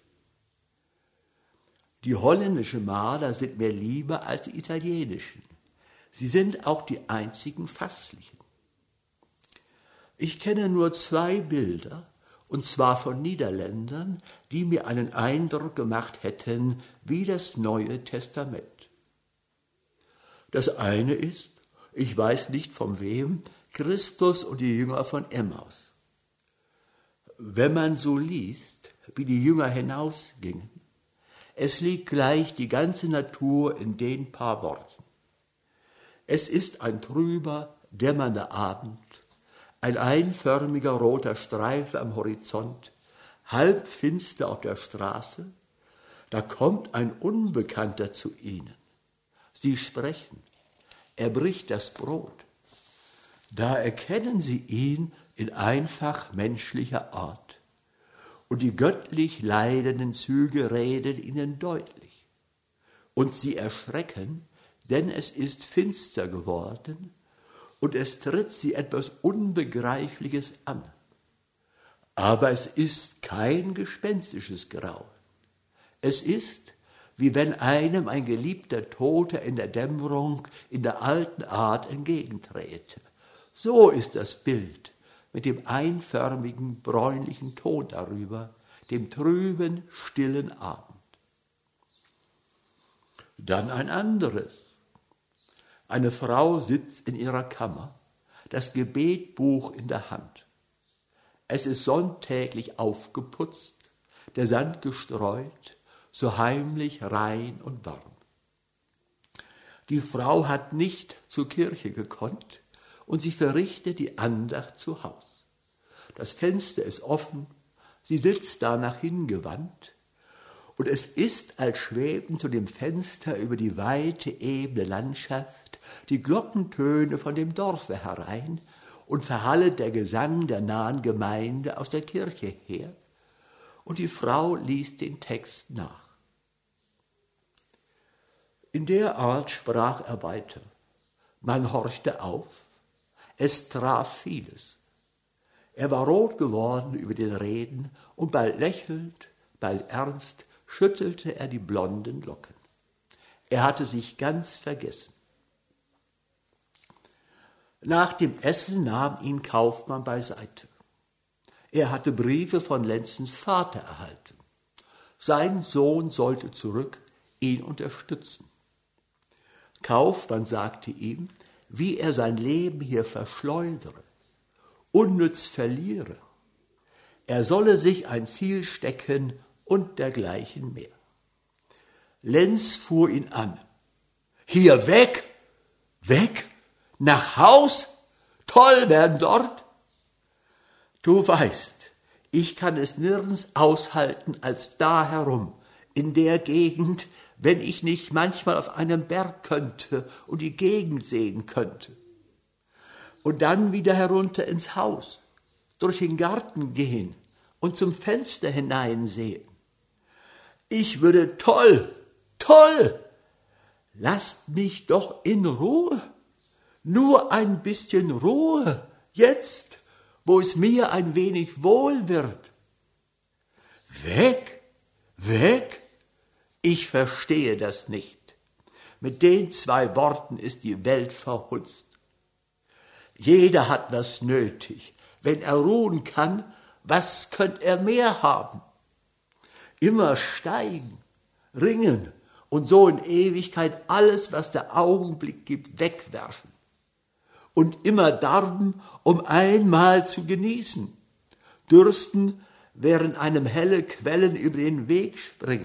Die holländischen Maler sind mir lieber als die italienischen. Sie sind auch die einzigen fasslichen. Ich kenne nur zwei Bilder, und zwar von Niederländern, die mir einen Eindruck gemacht hätten wie das Neue Testament. Das eine ist, ich weiß nicht von wem, Christus und die Jünger von Emmaus. Wenn man so liest, wie die Jünger hinausgingen, es liegt gleich die ganze Natur in den paar Worten. Es ist ein trüber, dämmernder Abend, ein einförmiger roter Streifen am Horizont, halb finster auf der Straße, da kommt ein Unbekannter zu ihnen. Sie sprechen, er bricht das Brot. Da erkennen sie ihn in einfach menschlicher Art. Und die göttlich leidenden Züge reden ihnen deutlich. Und sie erschrecken, denn es ist finster geworden und es tritt sie etwas Unbegreifliches an. Aber es ist kein gespenstisches Grauen. Es ist, wie wenn einem ein geliebter Toter in der Dämmerung in der alten Art entgegenträte. So ist das Bild mit dem einförmigen, bräunlichen Ton darüber, dem trüben, stillen Abend. Dann ein anderes. Eine Frau sitzt in ihrer Kammer, das Gebetbuch in der Hand. Es ist sonntäglich aufgeputzt, der Sand gestreut, so heimlich rein und warm. Die Frau hat nicht zur Kirche gekonnt und sie verrichtet die Andacht zu Haus. Das Fenster ist offen, sie sitzt danach hingewandt und es ist, als schweben zu dem Fenster über die weite, ebene Landschaft die Glockentöne von dem Dorfe herein und verhallet der Gesang der nahen Gemeinde aus der Kirche her, und die Frau liest den Text nach. In der Art sprach er weiter. Man horchte auf. Es traf vieles. Er war rot geworden über den Reden und bald lächelnd, bald ernst schüttelte er die blonden Locken. Er hatte sich ganz vergessen. Nach dem Essen nahm ihn Kaufmann beiseite. Er hatte Briefe von Lenzens Vater erhalten. Sein Sohn sollte zurück ihn unterstützen. Kaufmann sagte ihm, wie er sein Leben hier verschleudere, unnütz verliere. Er solle sich ein Ziel stecken und dergleichen mehr. Lenz fuhr ihn an. Hier weg, weg, nach Haus, toll werden dort. Du weißt, ich kann es nirgends aushalten als da herum, in der Gegend, wenn ich nicht manchmal auf einem Berg könnte und die Gegend sehen könnte. Und dann wieder herunter ins Haus, durch den Garten gehen und zum Fenster hineinsehen. Ich würde toll, toll, lasst mich doch in Ruhe, nur ein bisschen Ruhe, jetzt, wo es mir ein wenig wohl wird. Weg, weg, ich verstehe das nicht. Mit den zwei Worten ist die Welt verhunzt. Jeder hat was nötig. Wenn er ruhen kann, was könnt er mehr haben? Immer steigen, ringen und so in Ewigkeit alles, was der Augenblick gibt, wegwerfen. Und immer darben, um einmal zu genießen. Dürsten, während einem helle Quellen über den Weg springen.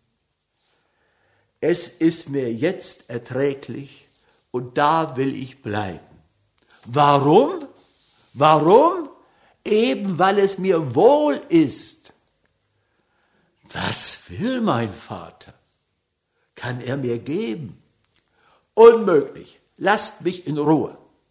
Es ist mir jetzt erträglich und da will ich bleiben. Warum? Warum? Eben weil es mir wohl ist. Was will mein Vater? Kann er mir geben? Unmöglich. Lasst mich in Ruhe.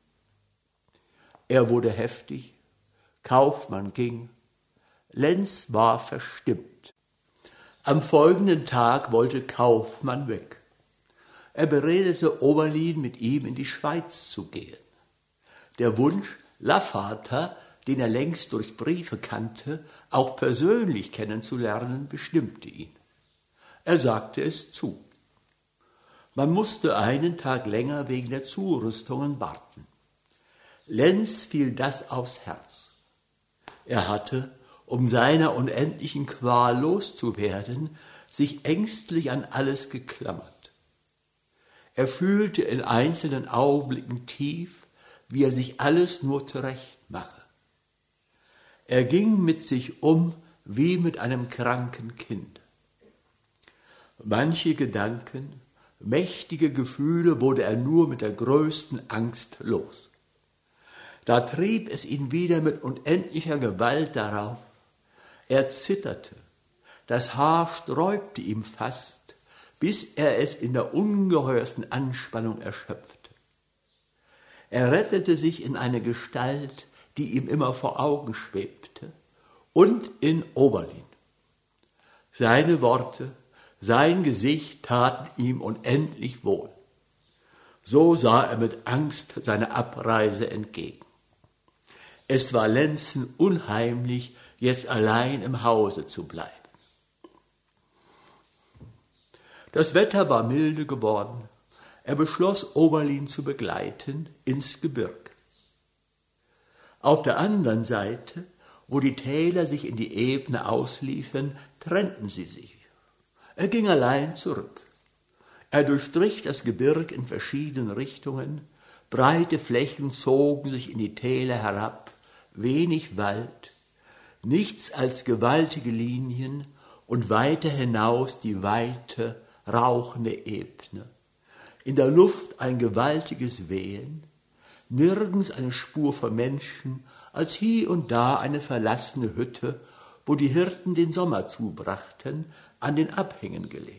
Er wurde heftig. Kaufmann ging. Lenz war verstimmt. Am folgenden Tag wollte Kaufmann weg. Er beredete Oberlin, mit ihm in die Schweiz zu gehen. Der Wunsch, Lavater, den er längst durch Briefe kannte, auch persönlich kennenzulernen, bestimmte ihn. Er sagte es zu. Man musste einen Tag länger wegen der Zurüstungen warten. Lenz fiel das aufs Herz. Er hatte, um seiner unendlichen Qual loszuwerden, sich ängstlich an alles geklammert. Er fühlte in einzelnen Augenblicken tief, wie er sich alles nur zurechtmache. Er ging mit sich um wie mit einem kranken Kind. Manche Gedanken, mächtige Gefühle wurde er nur mit der größten Angst los. Da trieb es ihn wieder mit unendlicher Gewalt darauf. Er zitterte, das Haar sträubte ihm fast, bis er es in der ungeheuersten Anspannung erschöpfte. Er rettete sich in eine Gestalt, die ihm immer vor Augen schwebte, und in Oberlin. Seine Worte, sein Gesicht taten ihm unendlich wohl. So sah er mit Angst seiner Abreise entgegen. Es war Lenzen unheimlich, jetzt allein im Hause zu bleiben. Das Wetter war milde geworden. Er beschloss, Oberlin zu begleiten ins Gebirg. Auf der anderen Seite, wo die Täler sich in die Ebene ausliefen, trennten sie sich. Er ging allein zurück. Er durchstrich das Gebirg in verschiedenen Richtungen, breite Flächen zogen sich in die Täler herab, wenig Wald, nichts als gewaltige Linien, und weiter hinaus die weite, rauchende Ebene. In der Luft ein gewaltiges Wehen, nirgends eine Spur von Menschen, als hier und da eine verlassene Hütte, wo die Hirten den Sommer zubrachten, an den Abhängen gelehnt.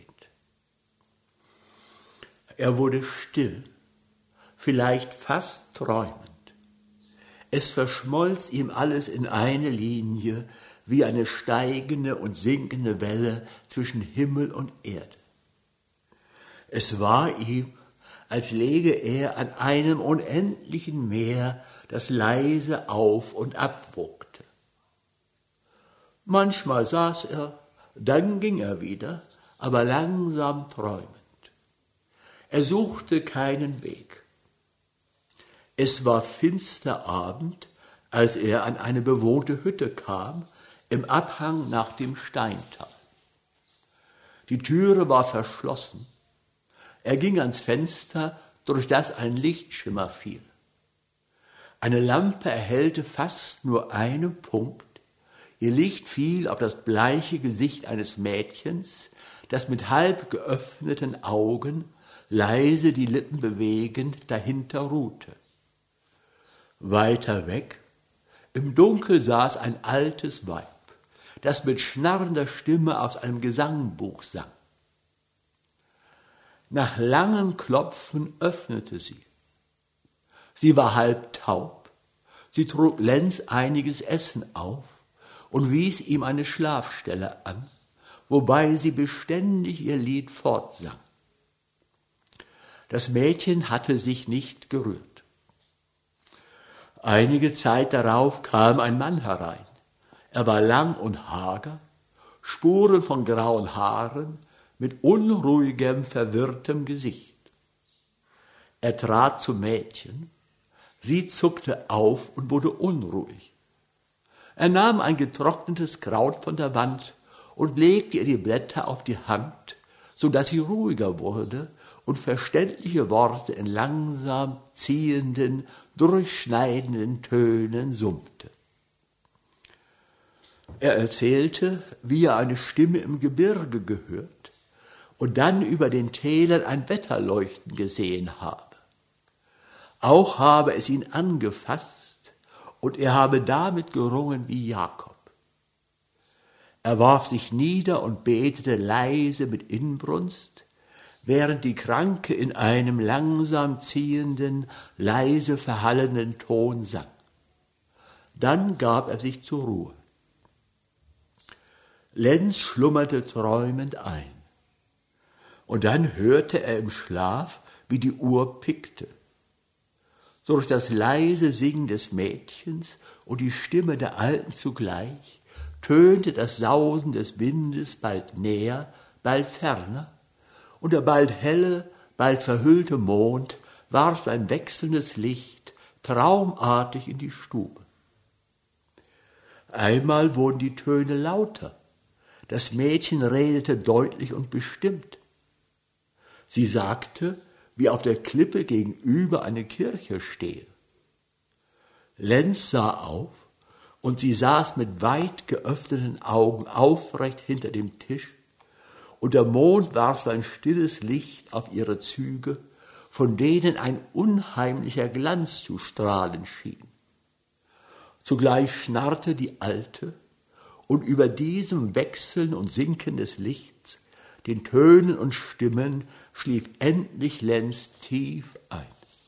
Er wurde still, vielleicht fast träumend. Es verschmolz ihm alles in eine Linie, wie eine steigende und sinkende Welle zwischen Himmel und Erde. Es war ihm, als läge er an einem unendlichen Meer, das leise auf und ab wogte. Manchmal saß er, dann ging er wieder, aber langsam träumend. Er suchte keinen Weg. Es war finster Abend, als er an eine bewohnte Hütte kam, im Abhang nach dem Steintal. Die Türe war verschlossen. Er ging ans Fenster, durch das ein Lichtschimmer fiel. Eine Lampe erhellte fast nur einen Punkt. Ihr Licht fiel auf das bleiche Gesicht eines Mädchens, das mit halb geöffneten Augen, leise die Lippen bewegend, dahinter ruhte. Weiter weg, im Dunkel saß ein altes Weib, das mit schnarrender Stimme aus einem Gesangbuch sang. Nach langem Klopfen öffnete sie. Sie war halb taub, sie trug Lenz einiges Essen auf und wies ihm eine Schlafstelle an, wobei sie beständig ihr Lied fortsang. Das Mädchen hatte sich nicht gerührt. Einige Zeit darauf kam ein Mann herein. Er war lang und hager, Spuren von grauen Haaren, mit unruhigem, verwirrtem Gesicht. Er trat zum Mädchen, sie zuckte auf und wurde unruhig. Er nahm ein getrocknetes Kraut von der Wand und legte ihr die Blätter auf die Hand, so dass sie ruhiger wurde und verständliche Worte in langsam ziehenden, durchschneidenden Tönen summte. Er erzählte, wie er eine Stimme im Gebirge gehört und dann über den Tälern ein Wetterleuchten gesehen habe. Auch habe es ihn angefasst und er habe damit gerungen wie Jakob. Er warf sich nieder und betete leise mit Inbrunst, während die Kranke in einem langsam ziehenden, leise verhallenden Ton sang. Dann gab er sich zur Ruhe. Lenz schlummerte träumend ein. Und dann hörte er im Schlaf, wie die Uhr pickte. Durch das leise Singen des Mädchens und die Stimme der Alten zugleich tönte das Sausen des Windes bald näher, bald ferner, und der bald helle, bald verhüllte Mond warf sein wechselndes Licht traumartig in die Stube. Einmal wurden die Töne lauter. Das Mädchen redete deutlich und bestimmt. Sie sagte, wie auf der Klippe gegenüber eine Kirche stehe. Lenz sah auf, und sie saß mit weit geöffneten Augen aufrecht hinter dem Tisch, und der Mond warf sein stilles Licht auf ihre Züge, von denen ein unheimlicher Glanz zu strahlen schien. Zugleich schnarrte die Alte, und über diesem Wechseln und Sinken des Lichts, den Tönen und Stimmen, schlief endlich Lenz tief ein.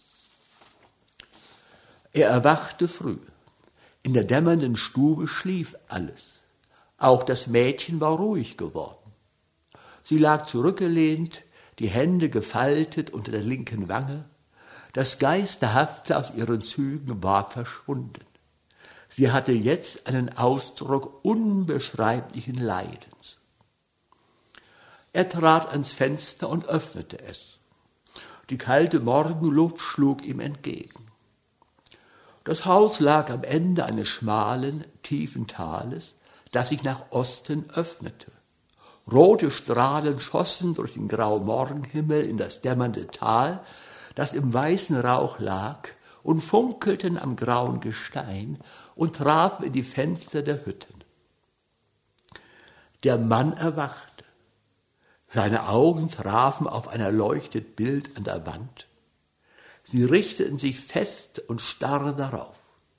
Er erwachte früh. In der dämmernden Stube schlief alles. Auch das Mädchen war ruhig geworden. Sie lag zurückgelehnt, die Hände gefaltet unter der linken Wange. Das Geisterhafte aus ihren Zügen war verschwunden. Sie hatte jetzt einen Ausdruck unbeschreiblichen Leidens. Er trat ans Fenster und öffnete es. Die kalte Morgenluft schlug ihm entgegen. Das Haus lag am Ende eines schmalen, tiefen Tales, das sich nach Osten öffnete. Rote Strahlen schossen durch den grauen Morgenhimmel in das dämmernde Tal, das im weißen Rauch lag, und funkelten am grauen Gestein und trafen in die Fenster der Hütten. Der Mann erwachte. Seine Augen trafen auf ein erleuchtet Bild an der Wand. Sie richteten sich fest und starr darauf.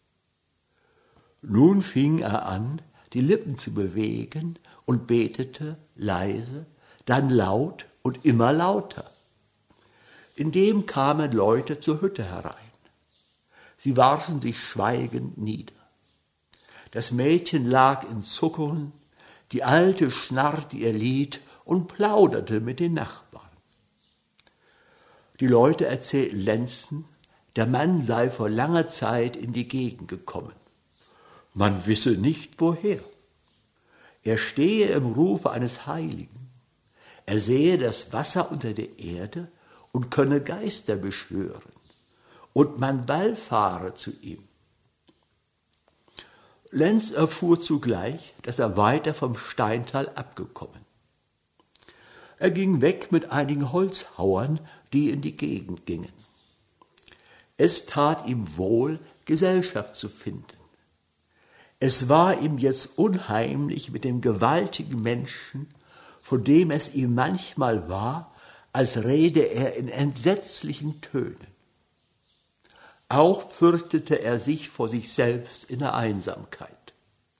Nun fing er an, die Lippen zu bewegen und betete leise, dann laut und immer lauter. Indem kamen Leute zur Hütte herein. Sie warfen sich schweigend nieder. Das Mädchen lag in Zuckungen, die Alte schnarrte ihr Lied und plauderte mit den Nachbarn. Die Leute erzählten Lenzen, der Mann sei vor langer Zeit in die Gegend gekommen. Man wisse nicht, woher. Er stehe im Rufe eines Heiligen. Er sehe das Wasser unter der Erde und könne Geister beschwören. Und man wallfahre zu ihm. Lenz erfuhr zugleich, dass er weiter vom Steintal abgekommen. Er ging weg mit einigen Holzhauern, die in die Gegend gingen. Es tat ihm wohl, Gesellschaft zu finden. Es war ihm jetzt unheimlich mit dem gewaltigen Menschen, von dem es ihm manchmal war, als rede er in entsetzlichen Tönen. Auch fürchtete er sich vor sich selbst in der Einsamkeit.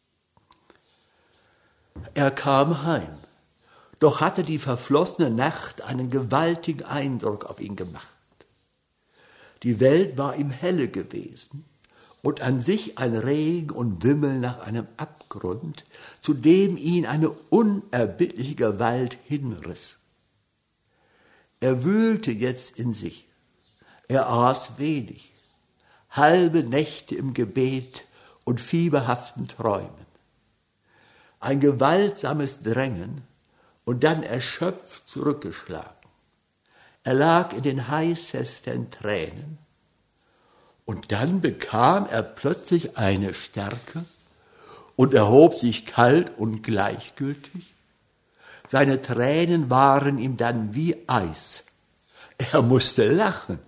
Er kam heim, doch hatte die verflossene Nacht einen gewaltigen Eindruck auf ihn gemacht. Die Welt war ihm helle gewesen und an sich ein Regen und Wimmel nach einem Abgrund, zu dem ihn eine unerbittliche Gewalt hinriss. Er wühlte jetzt in sich, er aß wenig, halbe Nächte im Gebet und fieberhaften Träumen. Ein gewaltsames Drängen und dann erschöpft zurückgeschlagen. Er lag in den heißesten Tränen und dann bekam er plötzlich eine Stärke und erhob sich kalt und gleichgültig. Seine Tränen waren ihm dann wie Eis. Er musste lachen.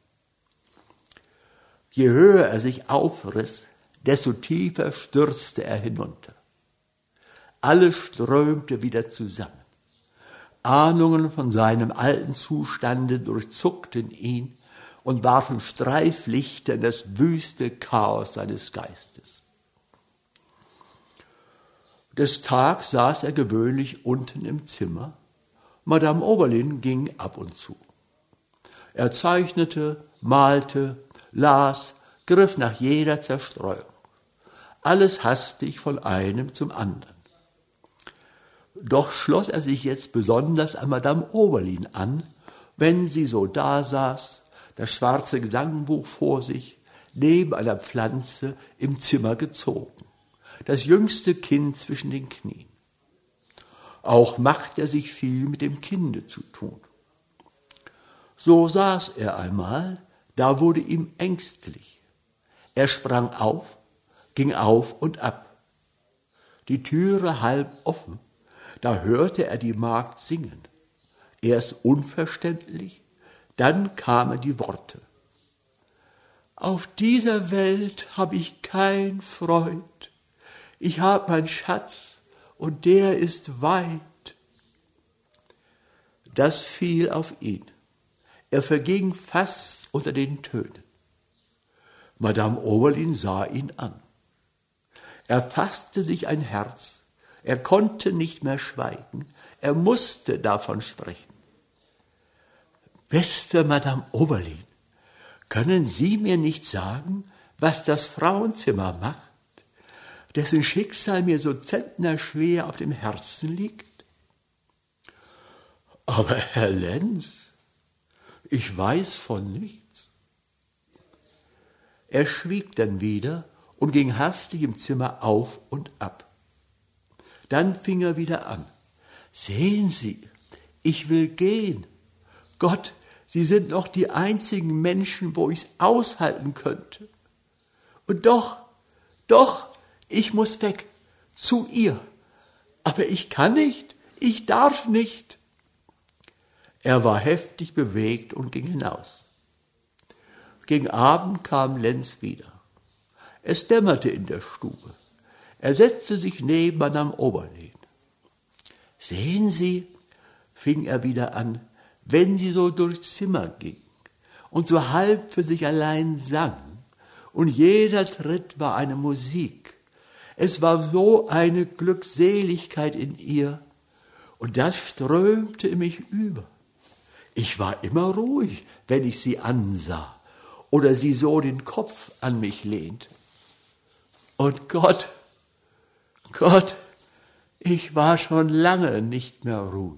Je höher er sich aufriss, desto tiefer stürzte er hinunter. Alles strömte wieder zusammen. Ahnungen von seinem alten Zustande durchzuckten ihn und warfen Streiflichter in das wüste Chaos seines Geistes. Des Tags saß er gewöhnlich unten im Zimmer. Madame Oberlin ging ab und zu. Er zeichnete, malte, las, griff nach jeder Zerstreuung. Alles hastig von einem zum anderen. Doch schloss er sich jetzt besonders an Madame Oberlin an, wenn sie so dasaß, das schwarze Gesangbuch vor sich, neben einer Pflanze im Zimmer gezogen, das jüngste Kind zwischen den Knien. Auch machte er sich viel mit dem Kinde zu tun. So saß er einmal, da wurde ihm ängstlich. Er sprang auf, ging auf und ab. Die Türe halb offen, da hörte er die Magd singen. Erst unverständlich, dann kamen die Worte. Auf dieser Welt hab ich kein Freund. Ich hab mein Schatz und der ist weit. Das fiel auf ihn. Er verging fast unter den Tönen. Madame Oberlin sah ihn an. Er fasste sich ein Herz. Er konnte nicht mehr schweigen. Er musste davon sprechen. Beste Madame Oberlin, können Sie mir nicht sagen, was das Frauenzimmer macht, dessen Schicksal mir so zentnerschwer auf dem Herzen liegt? Aber Herr Lenz, ich weiß von nichts. Er schwieg dann wieder und ging hastig im Zimmer auf und ab. Dann fing er wieder an. Sehen Sie, ich will gehen. Gott, Sie sind noch die einzigen Menschen, wo ich's aushalten könnte. Und doch, doch, ich muss weg, zu ihr. Aber ich kann nicht, ich darf nicht. Er war heftig bewegt und ging hinaus. Gegen Abend kam Lenz wieder. Es dämmerte in der Stube. Er setzte sich neben Madame Oberlin. Sehen Sie, fing er wieder an, wenn sie so durchs Zimmer ging und so halb für sich allein sang, und jeder Tritt war eine Musik. Es war so eine Glückseligkeit in ihr, und das strömte in mich über. Ich war immer ruhig, wenn ich sie ansah oder sie so den Kopf an mich lehnt. Und Gott, Gott, ich war schon lange nicht mehr ruhig.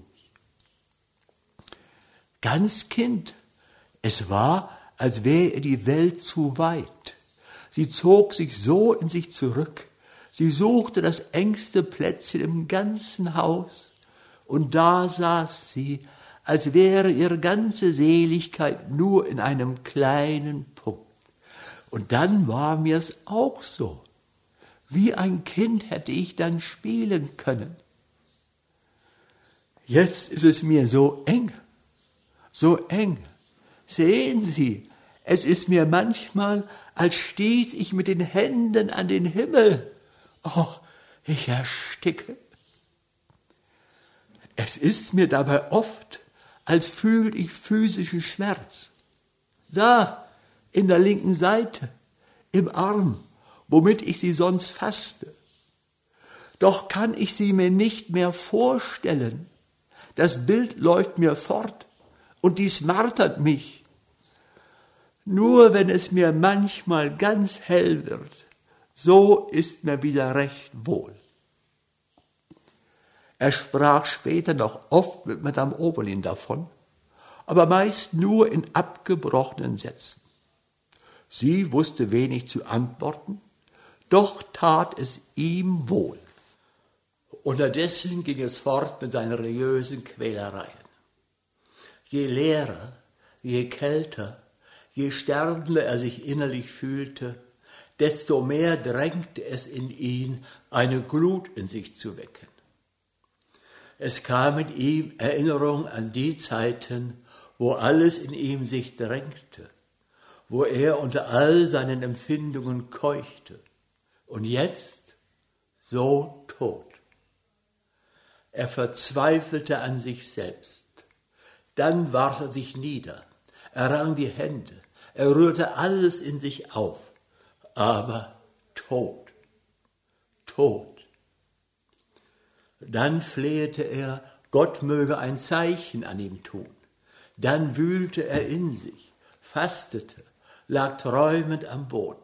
Ganz Kind, es war, als wäre ihr die Welt zu weit. Sie zog sich so in sich zurück. Sie suchte das engste Plätzchen im ganzen Haus. Und da saß sie, als wäre ihre ganze Seligkeit nur in einem kleinen Punkt. Und dann war mir's auch so. Wie ein Kind hätte ich dann spielen können. Jetzt ist es mir so eng, so eng. Sehen Sie, es ist mir manchmal, als stieß ich mit den Händen an den Himmel. Oh, ich ersticke. Es ist mir dabei oft, als fühl ich physischen Schmerz. Da, in der linken Seite, im Arm, womit ich sie sonst fasste. Doch kann ich sie mir nicht mehr vorstellen. Das Bild läuft mir fort und dies martert mich. Nur wenn es mir manchmal ganz hell wird, so ist mir wieder recht wohl. Er sprach später noch oft mit Madame Oberlin davon, aber meist nur in abgebrochenen Sätzen. Sie wusste wenig zu antworten, doch tat es ihm wohl. Unterdessen ging es fort mit seinen religiösen Quälereien. Je leerer, je kälter, je sterbender er sich innerlich fühlte, desto mehr drängte es in ihn, eine Glut in sich zu wecken. Es kam in ihm Erinnerung an die Zeiten, wo alles in ihm sich drängte, wo er unter all seinen Empfindungen keuchte, und jetzt so tot. Er verzweifelte an sich selbst. Dann warf er sich nieder, er rang die Hände, er rührte alles in sich auf, aber tot, tot. Dann flehte er, Gott möge ein Zeichen an ihm tun. Dann wühlte er in sich, fastete, lag träumend am Boden.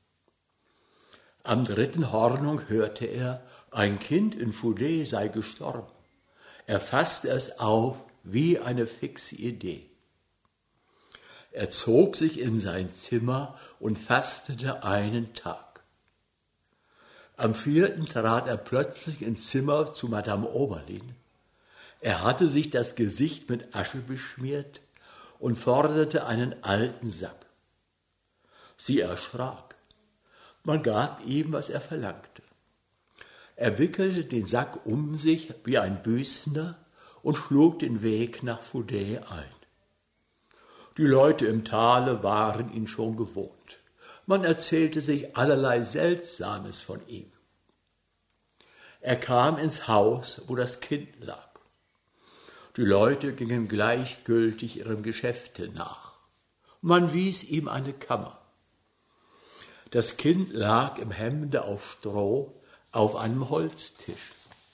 Am dritten Hornung hörte er, ein Kind in Fouday sei gestorben. Er fasste es auf wie eine fixe Idee. Er zog sich in sein Zimmer und fastete einen Tag. Am vierten trat er plötzlich ins Zimmer zu Madame Oberlin. Er hatte sich das Gesicht mit Asche beschmiert und forderte einen alten Sack. Sie erschrak. Man gab ihm, was er verlangte. Er wickelte den Sack um sich wie ein Büßender und schlug den Weg nach Fouday ein. Die Leute im Tale waren ihn schon gewohnt. Man erzählte sich allerlei Seltsames von ihm. Er kam ins Haus, wo das Kind lag. Die Leute gingen gleichgültig ihrem Geschäfte nach. Man wies ihm eine Kammer. Das Kind lag im Hemde auf Stroh auf einem Holztisch.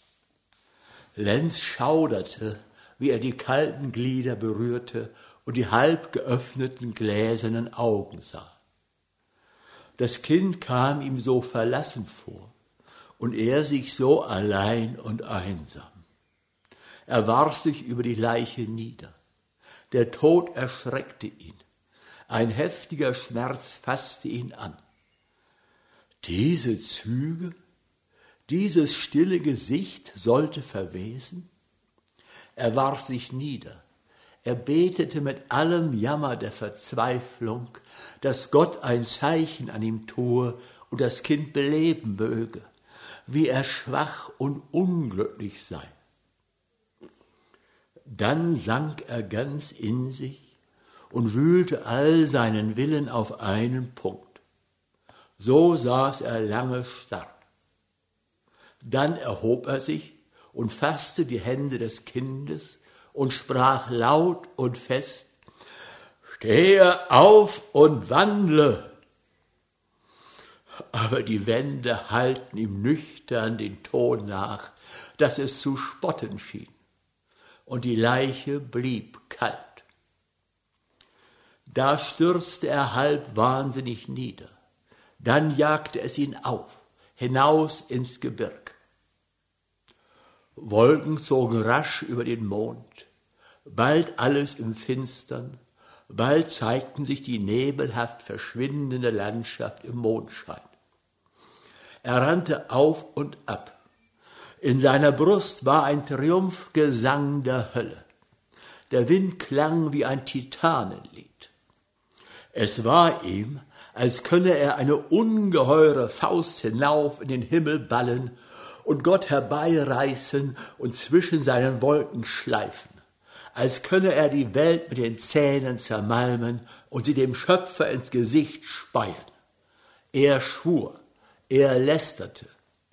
Lenz schauderte, wie er die kalten Glieder berührte und die halb geöffneten gläsernen Augen sah. Das Kind kam ihm so verlassen vor und er sich so allein und einsam. Er warf sich über die Leiche nieder. Der Tod erschreckte ihn. Ein heftiger Schmerz fasste ihn an. Diese Züge, dieses stille Gesicht sollte verwesen? Er warf sich nieder. Er betete mit allem Jammer der Verzweiflung, dass Gott ein Zeichen an ihm tue und das Kind beleben möge, wie er schwach und unglücklich sei. Dann sank er ganz in sich und wühlte all seinen Willen auf einen Punkt. So saß er lange starr. Dann erhob er sich und fasste die Hände des Kindes und sprach laut und fest: »Stehe auf und wandle!« Aber die Wände hallten ihm nüchtern den Ton nach, dass es zu spotten schien, und die Leiche blieb kalt. Da stürzte er halb wahnsinnig nieder. Dann jagte es ihn auf, hinaus ins Gebirg. Wolken zogen rasch über den Mond, bald alles im Finstern, bald zeigten sich die nebelhaft verschwindende Landschaft im Mondschein. Er rannte auf und ab. In seiner Brust war ein Triumphgesang der Hölle. Der Wind klang wie ein Titanenlied. Es war ihm, als könne er eine ungeheure Faust hinauf in den Himmel ballen und Gott herbeireißen und zwischen seinen Wolken schleifen, als könne er die Welt mit den Zähnen zermalmen und sie dem Schöpfer ins Gesicht speien. Er schwur, er lästerte.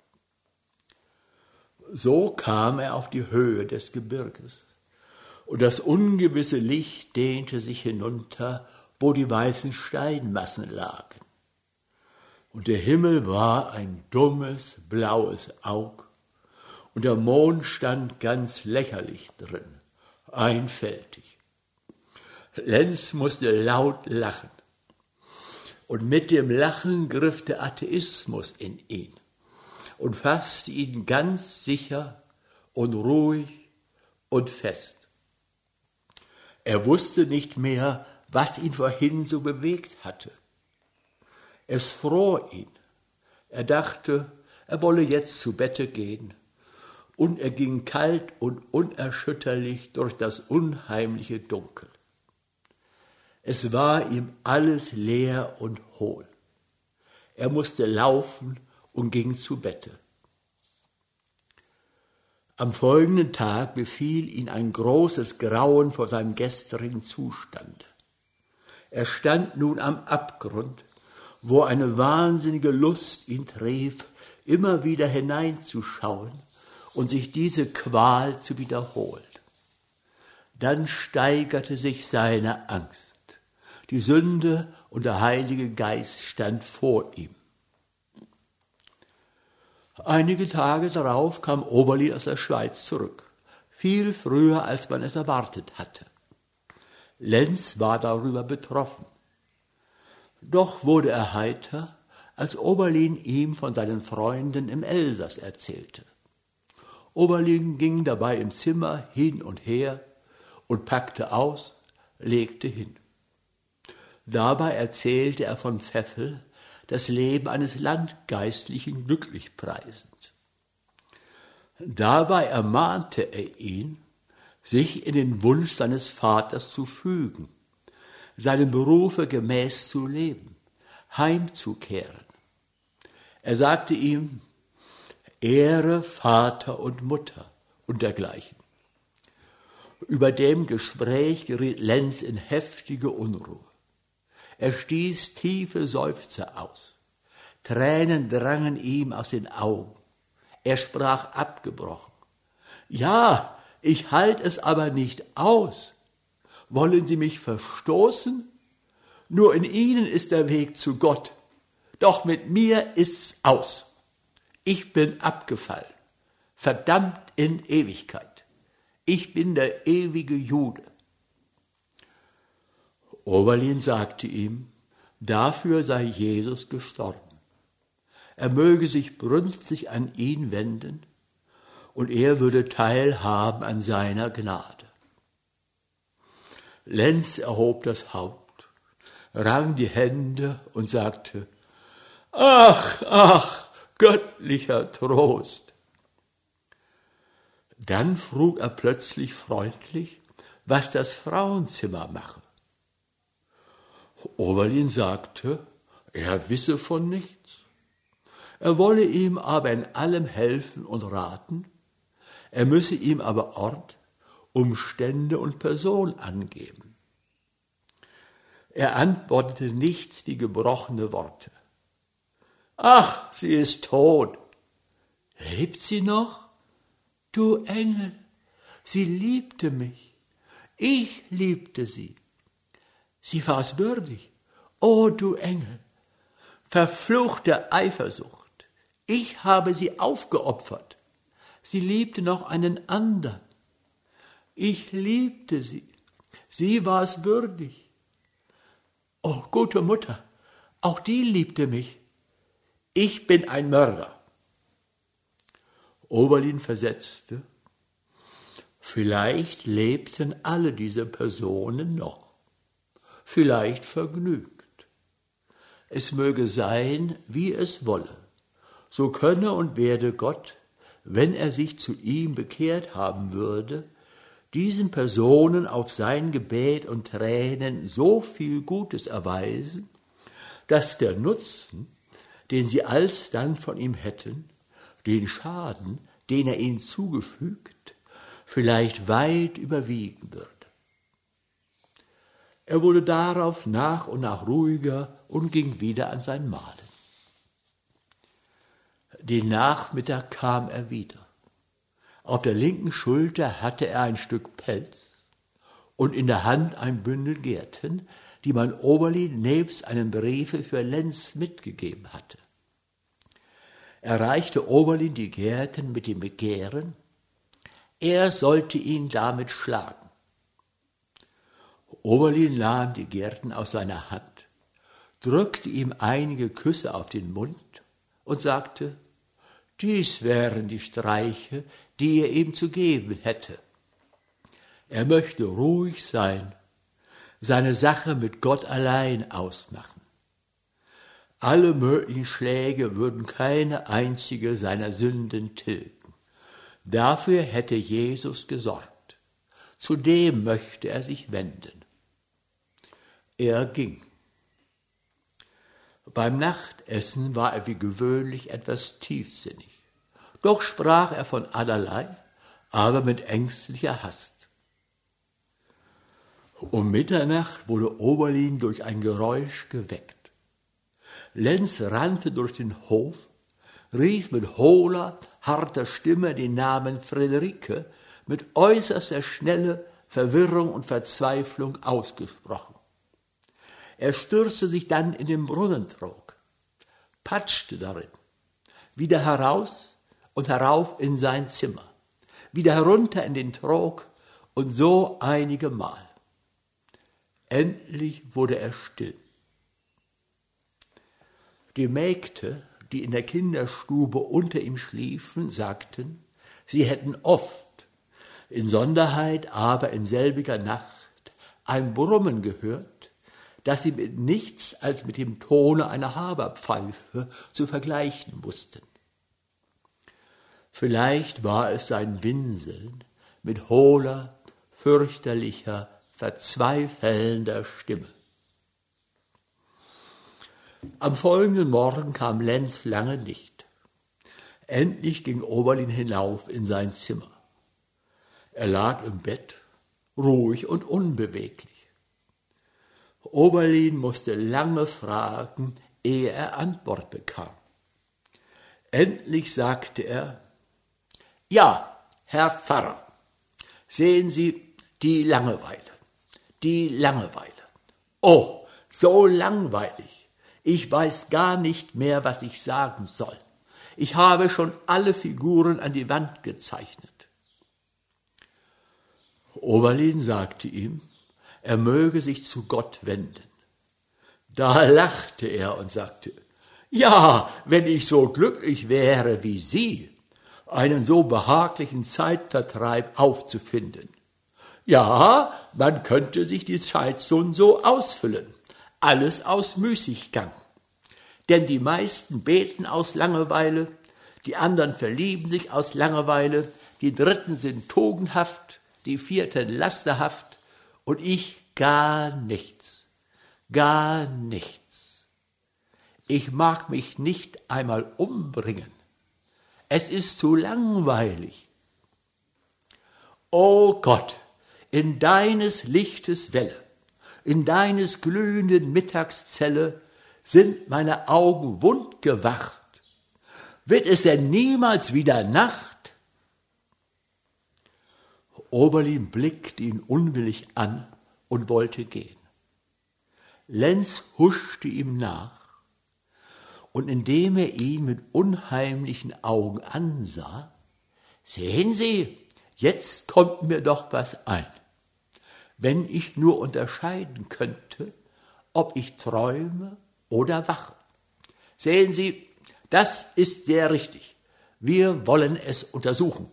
So kam er auf die Höhe des Gebirges, und das ungewisse Licht dehnte sich hinunter, wo die weißen Steinmassen lagen. Und der Himmel war ein dummes, blaues Aug, und der Mond stand ganz lächerlich drin, einfältig. Lenz musste laut lachen, und mit dem Lachen griff der Atheismus in ihn und fasste ihn ganz sicher und ruhig und fest. Er wusste nicht mehr, was ihn vorhin so bewegt hatte. Es fror ihn. Er dachte, er wolle jetzt zu Bette gehen, und er ging kalt und unerschütterlich durch das unheimliche Dunkel. Es war ihm alles leer und hohl. Er musste laufen und ging zu Bette. Am folgenden Tag befiel ihn ein großes Grauen vor seinem gestrigen Zustande. Er stand nun am Abgrund, wo eine wahnsinnige Lust ihn trieb, immer wieder hineinzuschauen und sich diese Qual zu wiederholen. Dann steigerte sich seine Angst. Die Sünde und der Heilige Geist stand vor ihm. Einige Tage darauf kam Oberlin aus der Schweiz zurück, viel früher, als man es erwartet hatte. Lenz war darüber betroffen. Doch wurde er heiter, als Oberlin ihm von seinen Freunden im Elsass erzählte. Oberlin ging dabei im Zimmer hin und her und packte aus, legte hin. Dabei erzählte er von Pfeffel, das Leben eines Landgeistlichen glücklich preisend. Dabei ermahnte er ihn, sich in den Wunsch seines Vaters zu fügen, seinem Berufe gemäß zu leben, heimzukehren. Er sagte ihm, Ehre Vater und Mutter und dergleichen. Über dem Gespräch geriet Lenz in heftige Unruhe. Er stieß tiefe Seufzer aus. Tränen drangen ihm aus den Augen. Er sprach abgebrochen. Ja, ich halt es aber nicht aus. Wollen Sie mich verstoßen? Nur in Ihnen ist der Weg zu Gott. Doch mit mir ist's aus. Ich bin abgefallen, verdammt in Ewigkeit. Ich bin der ewige Jude. Oberlin sagte ihm, dafür sei Jesus gestorben. Er möge sich brünstig an ihn wenden, und er würde teilhaben an seiner Gnade. Lenz erhob das Haupt, rang die Hände und sagte, ach, ach, göttlicher Trost. Dann frug er plötzlich freundlich, was das Frauenzimmer mache. Oberlin sagte, er wisse von nichts. Er wolle ihm aber in allem helfen und raten, er müsse ihm aber Ort, Umstände und Person angeben. Er antwortete nicht die gebrochene Worte. Ach, sie ist tot. Lebt sie noch? du Engel, sie liebte mich, ich liebte sie. Sie war's würdig, o du Engel, verfluchte Eifersucht, ich habe sie aufgeopfert. Sie liebte noch einen andern. Ich liebte sie, sie war's würdig. O gute Mutter, auch die liebte mich. Ich bin ein Mörder. Oberlin versetzte, vielleicht lebten alle diese Personen noch, vielleicht vergnügt. Es möge sein, wie es wolle, so könne und werde Gott, wenn er sich zu ihm bekehrt haben würde, diesen Personen auf sein Gebet und Tränen so viel Gutes erweisen, dass der Nutzen, den sie alsdann von ihm hätten, den Schaden, den er ihnen zugefügt, vielleicht weit überwiegen würde. Er wurde darauf nach und nach ruhiger und ging wieder an sein Malen. Den Nachmittag kam er wieder. Auf der linken Schulter hatte er ein Stück Pelz und in der Hand ein Bündel Gerten, die man Oberlin nebst einem Briefe für Lenz mitgegeben hatte. Er reichte Oberlin die Gerten mit dem Begehren, er sollte ihn damit schlagen. Oberlin nahm die Gerten aus seiner Hand, drückte ihm einige Küsse auf den Mund und sagte, dies wären die Streiche, die er ihm zu geben hätte. Er möchte ruhig sein, seine Sache mit Gott allein ausmachen. Alle möglichen Schläge würden keine einzige seiner Sünden tilgen. Dafür hätte Jesus gesorgt. Zu dem möchte er sich wenden. Er ging. Beim Nachtessen war er wie gewöhnlich etwas tiefsinnig. Doch sprach er von allerlei, aber mit ängstlicher Hast. Um Mitternacht wurde Oberlin durch ein Geräusch geweckt. Lenz rannte durch den Hof, rief mit hohler, harter Stimme den Namen Friederike mit äußerster Schnelle, Verwirrung und Verzweiflung ausgesprochen. Er stürzte sich dann in den Brunnentrog, patschte darin, wieder heraus und herauf in sein Zimmer, wieder herunter in den Trog und so einige Mal. Endlich wurde er still. Die Mägde, die in der Kinderstube unter ihm schliefen, sagten, sie hätten oft, insonderheit aber in selbiger Nacht, ein Brummen gehört, das sie mit nichts als mit dem Tone einer Haberpfeife zu vergleichen wussten. Vielleicht war es sein Winseln mit hohler, fürchterlicher, verzweifelnder Stimme. Am folgenden Morgen kam Lenz lange nicht. Endlich ging Oberlin hinauf in sein Zimmer. Er lag im Bett, ruhig und unbeweglich. Oberlin musste lange fragen, ehe er Antwort bekam. Endlich sagte er, »Ja, Herr Pfarrer, sehen Sie, die Langeweile, die Langeweile. Oh, so langweilig. Ich weiß gar nicht mehr, was ich sagen soll. Ich habe schon alle Figuren an die Wand gezeichnet.« Oberlin sagte ihm, er möge sich zu Gott wenden. Da lachte er und sagte, »Ja, wenn ich so glücklich wäre wie Sie, einen so behaglichen Zeitvertreib aufzufinden. Ja, man könnte sich die Zeitstunden so ausfüllen, alles aus Müßiggang. Denn die meisten beten aus Langeweile, die anderen verlieben sich aus Langeweile, die Dritten sind tugendhaft, die Vierten lasterhaft und ich gar nichts, gar nichts. Ich mag mich nicht einmal umbringen. Es ist zu langweilig. O Gott, in deines Lichtes Welle, in deines glühenden Mittagszelle sind meine Augen wund gewacht. Wird es denn niemals wieder Nacht? Oberlin blickte ihn unwillig an und wollte gehen. Lenz huschte ihm nach, und indem er ihn mit unheimlichen Augen ansah, »Sehen Sie, jetzt kommt mir doch was ein. Wenn ich nur unterscheiden könnte, ob ich träume oder wache. Sehen Sie, das ist sehr richtig. Wir wollen es untersuchen.«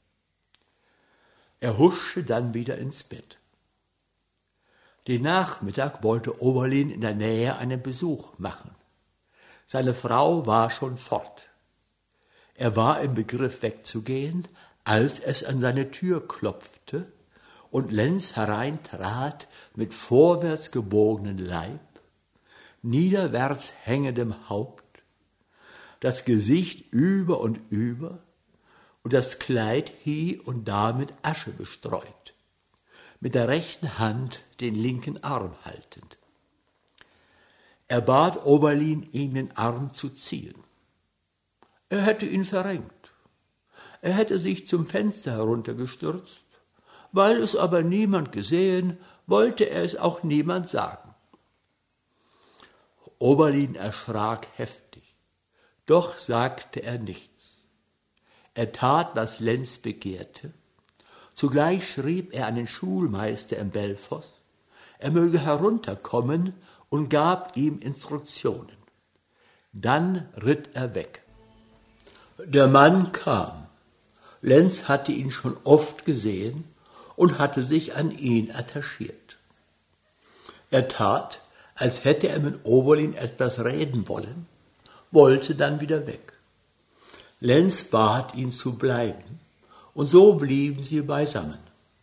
Er huschte dann wieder ins Bett. Den Nachmittag wollte Oberlin in der Nähe einen Besuch machen. Seine Frau war schon fort. Er war im Begriff wegzugehen, als es an seine Tür klopfte und Lenz hereintrat mit vorwärts gebogenen Leib, niederwärts hängendem Haupt, das Gesicht über und über und das Kleid hie und da mit Asche bestreut, mit der rechten Hand den linken Arm haltend. Er bat Oberlin, ihm den Arm zu ziehen. Er hätte ihn verrenkt. Er hätte sich zum Fenster heruntergestürzt. Weil es aber niemand gesehen, wollte er es auch niemand sagen. Oberlin erschrak heftig, doch sagte er nichts. Er tat, was Lenz begehrte. Zugleich schrieb er an den Schulmeister im Belfos, er möge herunterkommen und gab ihm Instruktionen. Dann ritt er weg. Der Mann kam. Lenz hatte ihn schon oft gesehen und hatte sich an ihn attachiert. Er tat, als hätte er mit Oberlin etwas reden wollen, wollte dann wieder weg. Lenz bat ihn zu bleiben, und so blieben sie beisammen.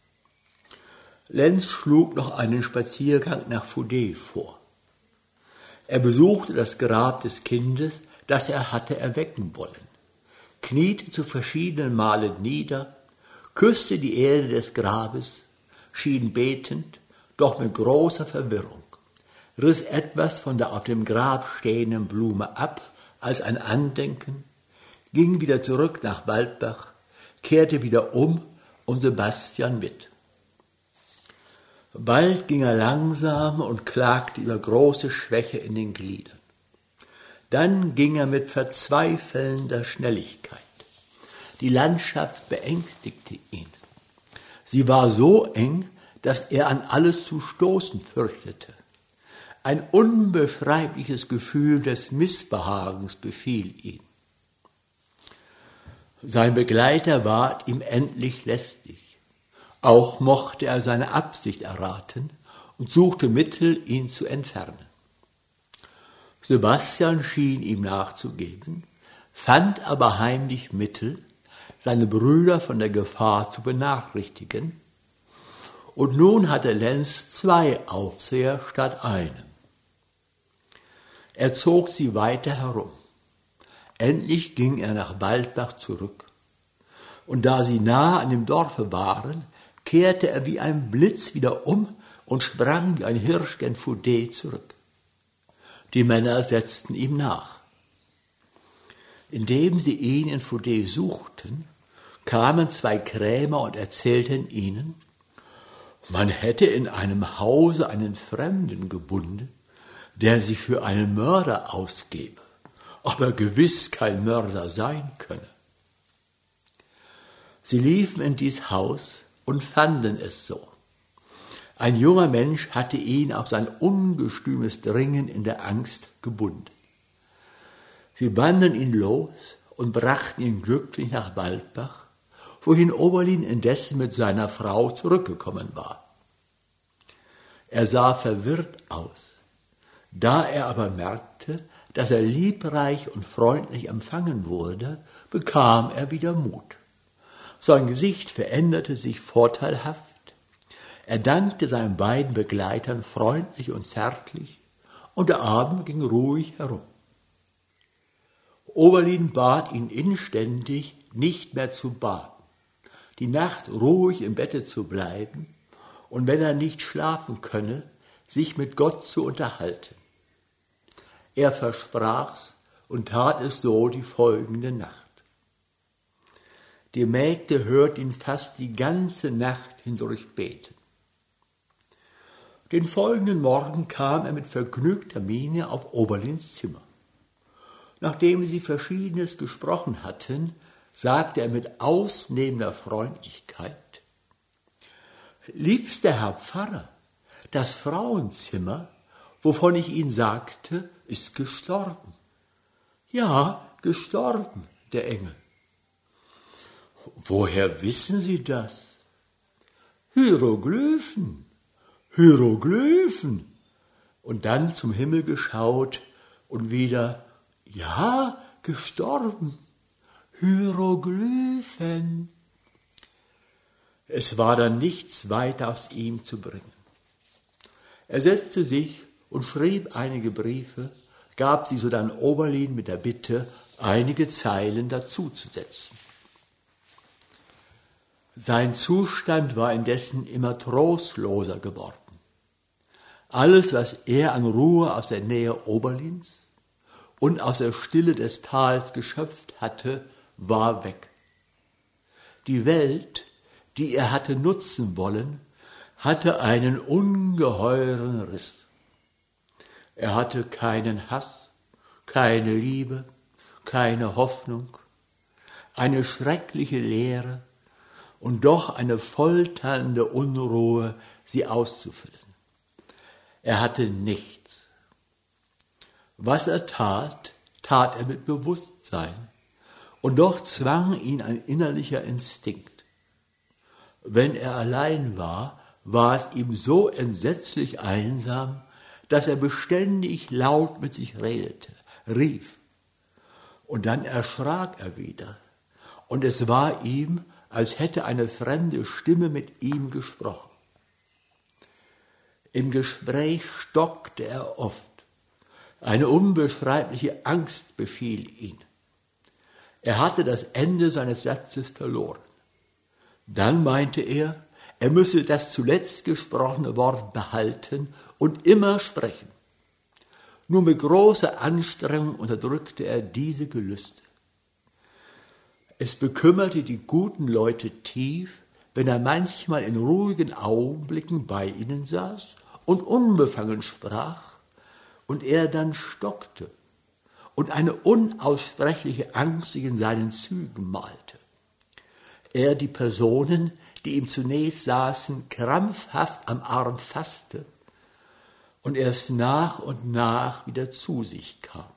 Lenz schlug noch einen Spaziergang nach Fouday vor. Er besuchte das Grab des Kindes, das er hatte erwecken wollen, kniete zu verschiedenen Malen nieder, küsste die Erde des Grabes, schien betend, doch mit großer Verwirrung, riss etwas von der auf dem Grab stehenden Blume ab als ein Andenken, ging wieder zurück nach Waldbach, kehrte wieder um und Sebastian mit. Bald ging er langsam und klagte über große Schwäche in den Gliedern. Dann ging er mit verzweifelnder Schnelligkeit. Die Landschaft beängstigte ihn. Sie war so eng, dass er an alles zu stoßen fürchtete. Ein unbeschreibliches Gefühl des Missbehagens befiel ihn. Sein Begleiter ward ihm endlich lästig. Auch mochte er seine Absicht erraten und suchte Mittel, ihn zu entfernen. Sebastian schien ihm nachzugeben, fand aber heimlich Mittel, seine Brüder von der Gefahr zu benachrichtigen, und nun hatte Lenz zwei Aufseher statt einem. Er zog sie weiter herum. Endlich ging er nach Waldbach zurück, und da sie nahe an dem Dorfe waren, kehrte er wie ein Blitz wieder um und sprang wie ein Hirsch gen Fouday zurück. Die Männer setzten ihm nach. Indem sie ihn in Fouday suchten, kamen zwei Krämer und erzählten ihnen, man hätte in einem Hause einen Fremden gebunden, der sich für einen Mörder ausgebe, aber gewiss kein Mörder sein könne. Sie liefen in dies Haus und fanden es so. Ein junger Mensch hatte ihn auf sein ungestümes Dringen in der Angst gebunden. Sie banden ihn los und brachten ihn glücklich nach Waldbach, wohin Oberlin indessen mit seiner Frau zurückgekommen war. Er sah verwirrt aus. Da er aber merkte, dass er liebreich und freundlich empfangen wurde, bekam er wieder Mut. Sein Gesicht veränderte sich vorteilhaft. Er dankte seinen beiden Begleitern freundlich und zärtlich, und der Abend ging ruhig herum. Oberlin bat ihn inständig, nicht mehr zu baden, die Nacht ruhig im Bette zu bleiben und wenn er nicht schlafen könne, sich mit Gott zu unterhalten. Er versprach's und tat es so die folgende Nacht. Die Mägde hörten ihn fast die ganze Nacht hindurch beten. Den folgenden Morgen kam er mit vergnügter Miene auf Oberlins Zimmer. Nachdem sie Verschiedenes gesprochen hatten, sagte er mit ausnehmender Freundlichkeit: »Liebster Herr Pfarrer, das Frauenzimmer, wovon ich Ihnen sagte, ist gestorben.« »Ja, gestorben«, der Engel. »Woher wissen Sie das?« »Hieroglyphen, Hieroglyphen.« Und dann zum Himmel geschaut und wieder: »Ja, gestorben, Hieroglyphen.« Es war dann nichts weiter aus ihm zu bringen. Er setzte sich und schrieb einige Briefe, gab sie sodann Oberlin mit der Bitte, einige Zeilen dazuzusetzen. Sein Zustand war indessen immer trostloser geworden. Alles, was er an Ruhe aus der Nähe Oberlins und aus der Stille des Tals geschöpft hatte, war weg. Die Welt, die er hatte nutzen wollen, hatte einen ungeheuren Riss. Er hatte keinen Hass, keine Liebe, keine Hoffnung, eine schreckliche Leere und doch eine folternde Unruhe, sie auszufüllen. Er hatte nichts. Was er tat, tat er mit Bewusstsein, und doch zwang ihn ein innerlicher Instinkt. Wenn er allein war, war es ihm so entsetzlich einsam, dass er beständig laut mit sich redete, rief. Und dann erschrak er wieder, und es war ihm, als hätte eine fremde Stimme mit ihm gesprochen. Im Gespräch stockte er oft. Eine unbeschreibliche Angst befiel ihn. Er hatte das Ende seines Satzes verloren. Dann meinte er, er müsse das zuletzt gesprochene Wort behalten und immer sprechen. Nur mit großer Anstrengung unterdrückte er diese Gelüste. Es bekümmerte die guten Leute tief, wenn er manchmal in ruhigen Augenblicken bei ihnen saß und unbefangen sprach, und er dann stockte und eine unaussprechliche Angst sich in seinen Zügen malte. Er die Personen, die ihm zunächst saßen, krampfhaft am Arm fasste und erst nach und nach wieder zu sich kam.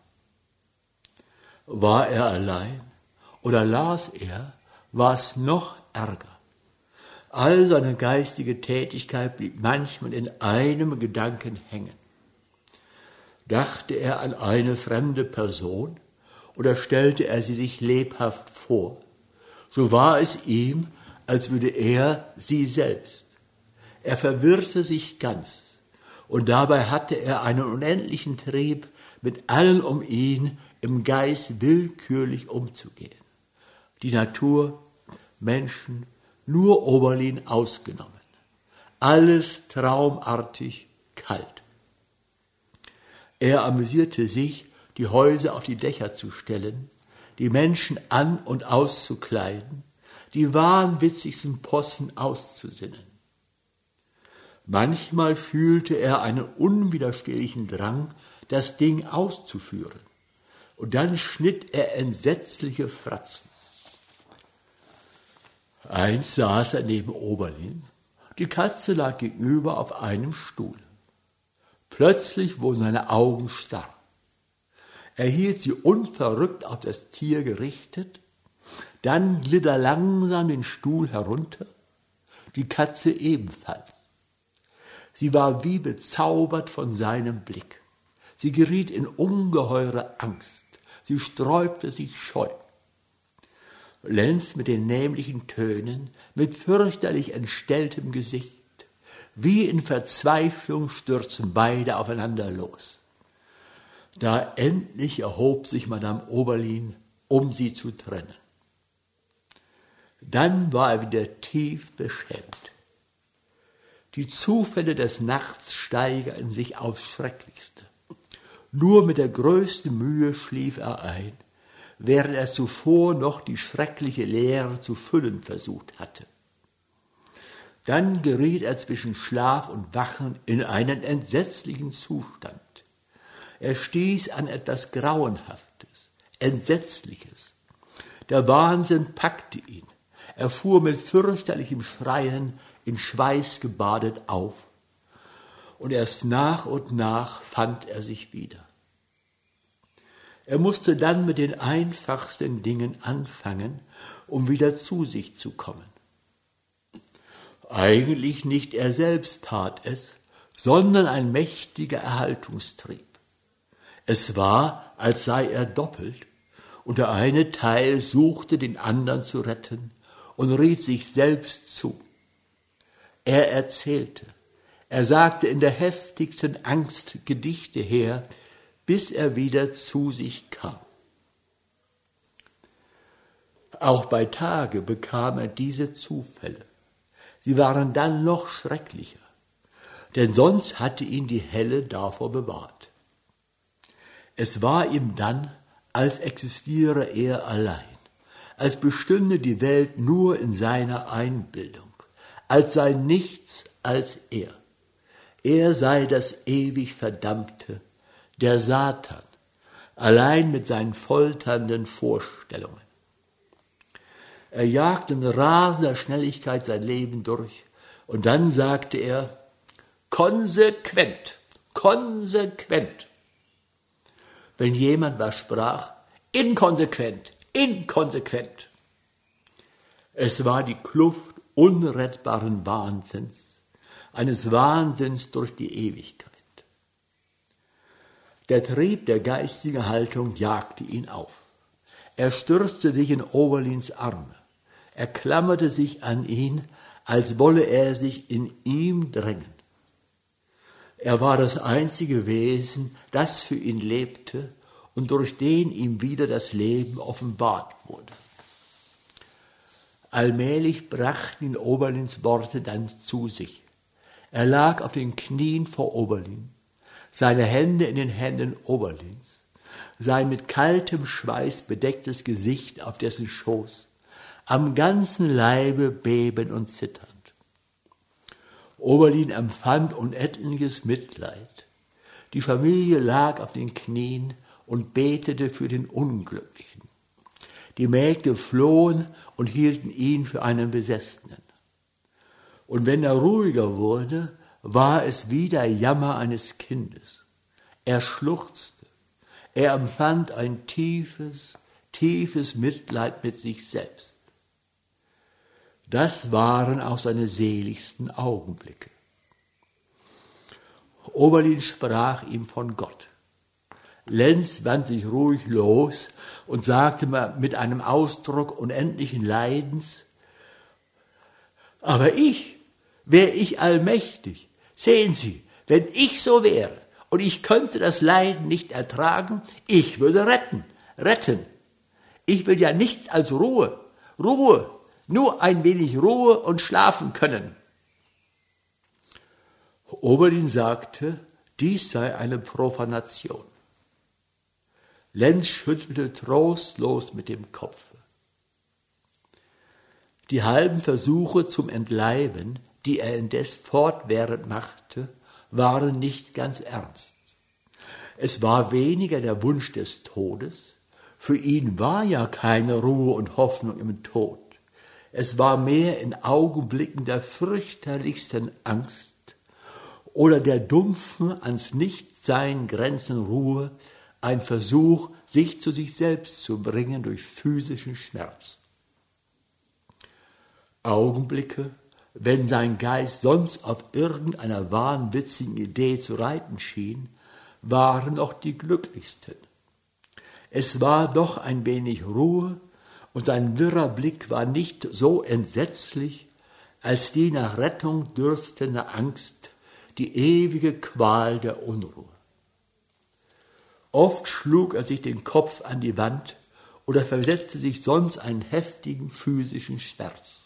War er allein oder las er, war es noch ärger. All seine geistige Tätigkeit blieb manchmal in einem Gedanken hängen. Dachte er an eine fremde Person oder stellte er sie sich lebhaft vor, so war es ihm, als würde er sie selbst. Er verwirrte sich ganz, und dabei hatte er einen unendlichen Trieb, mit allen um ihn im Geist willkürlich umzugehen. Die Natur, Menschen, nur Oberlin ausgenommen. Alles traumartig kalt. Er amüsierte sich, die Häuser auf die Dächer zu stellen, die Menschen an- und auszukleiden, die wahnwitzigsten Possen auszusinnen. Manchmal fühlte er einen unwiderstehlichen Drang, das Ding auszuführen, und dann schnitt er entsetzliche Fratzen. Einst saß er neben Oberlin, die Katze lag gegenüber auf einem Stuhl. Plötzlich wurden seine Augen starr. Er hielt sie unverrückt auf das Tier gerichtet, dann glitt er langsam den Stuhl herunter, die Katze ebenfalls. Sie war wie bezaubert von seinem Blick. Sie geriet in ungeheure Angst, sie sträubte sich scheu. Lenz mit den nämlichen Tönen, mit fürchterlich entstelltem Gesicht, wie in Verzweiflung stürzen beide aufeinander los. Da endlich erhob sich Madame Oberlin, um sie zu trennen. Dann war er wieder tief beschämt. Die Zufälle des Nachts steigerten sich aufs Schrecklichste. Nur mit der größten Mühe schlief er ein, während er zuvor noch die schreckliche Leere zu füllen versucht hatte. Dann geriet er zwischen Schlaf und Wachen in einen entsetzlichen Zustand. Er stieß an etwas Grauenhaftes, Entsetzliches. Der Wahnsinn packte ihn. Er fuhr mit fürchterlichem Schreien in Schweiß gebadet auf. Und erst nach und nach fand er sich wieder. Er musste dann mit den einfachsten Dingen anfangen, um wieder zu sich zu kommen. Eigentlich nicht er selbst tat es, sondern ein mächtiger Erhaltungstrieb. Es war, als sei er doppelt, und der eine Teil suchte, den anderen zu retten und riet sich selbst zu. Er erzählte, er sagte in der heftigsten Angst Gedichte her, bis er wieder zu sich kam. Auch bei Tage bekam er diese Zufälle. Sie waren dann noch schrecklicher, denn sonst hatte ihn die Helle davor bewahrt. Es war ihm dann, als existiere er allein, als bestünde die Welt nur in seiner Einbildung, als sei nichts als er. Er sei das ewig Verdammte, der Satan, allein mit seinen folternden Vorstellungen. Er jagte in rasender Schnelligkeit sein Leben durch und dann sagte er, konsequent, konsequent. Wenn jemand was sprach, inkonsequent, inkonsequent. Es war die Kluft unrettbaren Wahnsinns, eines Wahnsinns durch die Ewigkeit. Der Trieb der geistigen Haltung jagte ihn auf. Er stürzte sich in Oberlins Arme. Er klammerte sich an ihn, als wolle er sich in ihm drängen. Er war das einzige Wesen, das für ihn lebte und durch den ihm wieder das Leben offenbart wurde. Allmählich brachten ihn Oberlins Worte dann zu sich. Er lag auf den Knien vor Oberlin, seine Hände in den Händen Oberlins, sein mit kaltem Schweiß bedecktes Gesicht auf dessen Schoß, am ganzen Leibe bebend und zitternd. Oberlin empfand unendliches Mitleid. Die Familie lag auf den Knien und betete für den Unglücklichen. Die Mägde flohen und hielten ihn für einen Besessenen. Und wenn er ruhiger wurde, war es wie der Jammer eines Kindes. Er schluchzte. Er empfand ein tiefes, tiefes Mitleid mit sich selbst. Das waren auch seine seligsten Augenblicke. Oberlin sprach ihm von Gott. Lenz wand sich ruhig los und sagte mit einem Ausdruck unendlichen Leidens, aber ich, wär ich allmächtig, sehen Sie, wenn ich so wäre und ich könnte das Leiden nicht ertragen, ich würde retten, retten. Ich will ja nichts als Ruhe, Ruhe, nur ein wenig Ruhe und schlafen können. Oberlin sagte, dies sei eine Profanation. Lenz schüttelte trostlos mit dem Kopf. Die halben Versuche zum Entleiben, die er indes fortwährend machte, waren nicht ganz ernst. Es war weniger der Wunsch des Todes, für ihn war ja keine Ruhe und Hoffnung im Tod. Es war mehr in Augenblicken der fürchterlichsten Angst oder der dumpfen, ans Nichtsein grenzenden Ruhe, ein Versuch, sich zu sich selbst zu bringen durch physischen Schmerz. Augenblicke, wenn sein Geist sonst auf irgendeiner wahnwitzigen Idee zu reiten schien, waren noch die glücklichsten. Es war doch ein wenig Ruhe, und sein wirrer Blick war nicht so entsetzlich, als die nach Rettung dürstende Angst, die ewige Qual der Unruhe. Oft schlug er sich den Kopf an die Wand oder versetzte sich sonst einen heftigen physischen Schmerz.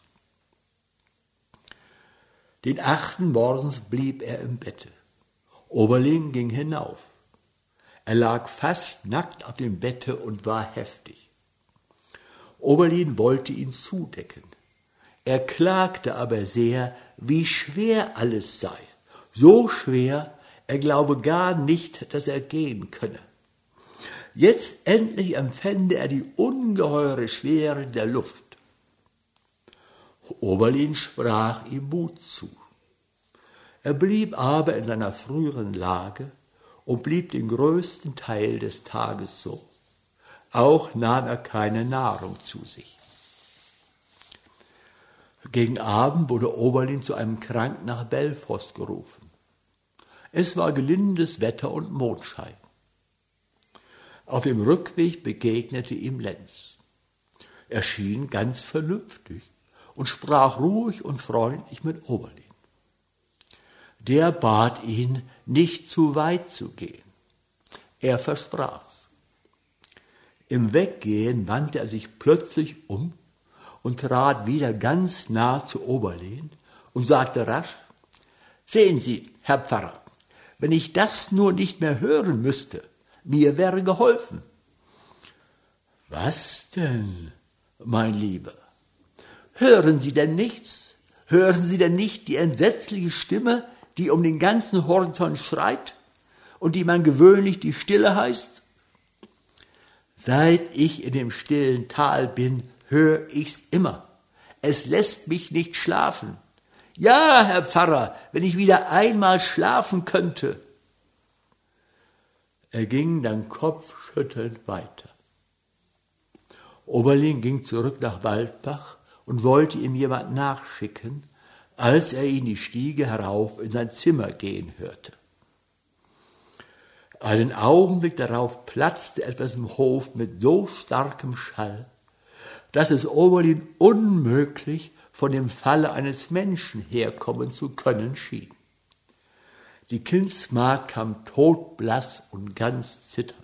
Den achten Morgens blieb er im Bette. Oberlin ging hinauf. Er lag fast nackt auf dem Bette und war heftig. Oberlin wollte ihn zudecken. Er klagte aber sehr, wie schwer alles sei. So schwer, er glaube gar nicht, dass er gehen könne. Jetzt endlich empfände er die ungeheure Schwere der Luft. Oberlin sprach ihm Mut zu. Er blieb aber in seiner früheren Lage und blieb den größten Teil des Tages so. Auch nahm er keine Nahrung zu sich. Gegen Abend wurde Oberlin zu einem Kranken nach Belfort gerufen. Es war gelindes Wetter und Mondschein. Auf dem Rückweg begegnete ihm Lenz. Er schien ganz vernünftig und sprach ruhig und freundlich mit Oberlin. Der bat ihn, nicht zu weit zu gehen. Er versprach's. Im Weggehen wandte er sich plötzlich um und trat wieder ganz nah zu Oberlin und sagte rasch: »Sehen Sie, Herr Pfarrer, wenn ich das nur nicht mehr hören müsste, mir wäre geholfen.« »Was denn, mein Lieber? Hören Sie denn nichts? Hören Sie denn nicht die entsetzliche Stimme, die um den ganzen Horizont schreit und die man gewöhnlich die Stille heißt? Seit ich in dem stillen Tal bin, höre ich's immer. Es lässt mich nicht schlafen. Ja, Herr Pfarrer, wenn ich wieder einmal schlafen könnte.« Er ging dann kopfschüttelnd weiter. Oberlin ging zurück nach Waldbach und wollte ihm jemand nachschicken, als er ihn die Stiege herauf in sein Zimmer gehen hörte. Einen Augenblick darauf platzte etwas im Hof mit so starkem Schall, dass es Oberlin unmöglich von dem Falle eines Menschen herkommen zu können schien. Die Kindsmagd kam todblass und ganz zitternd.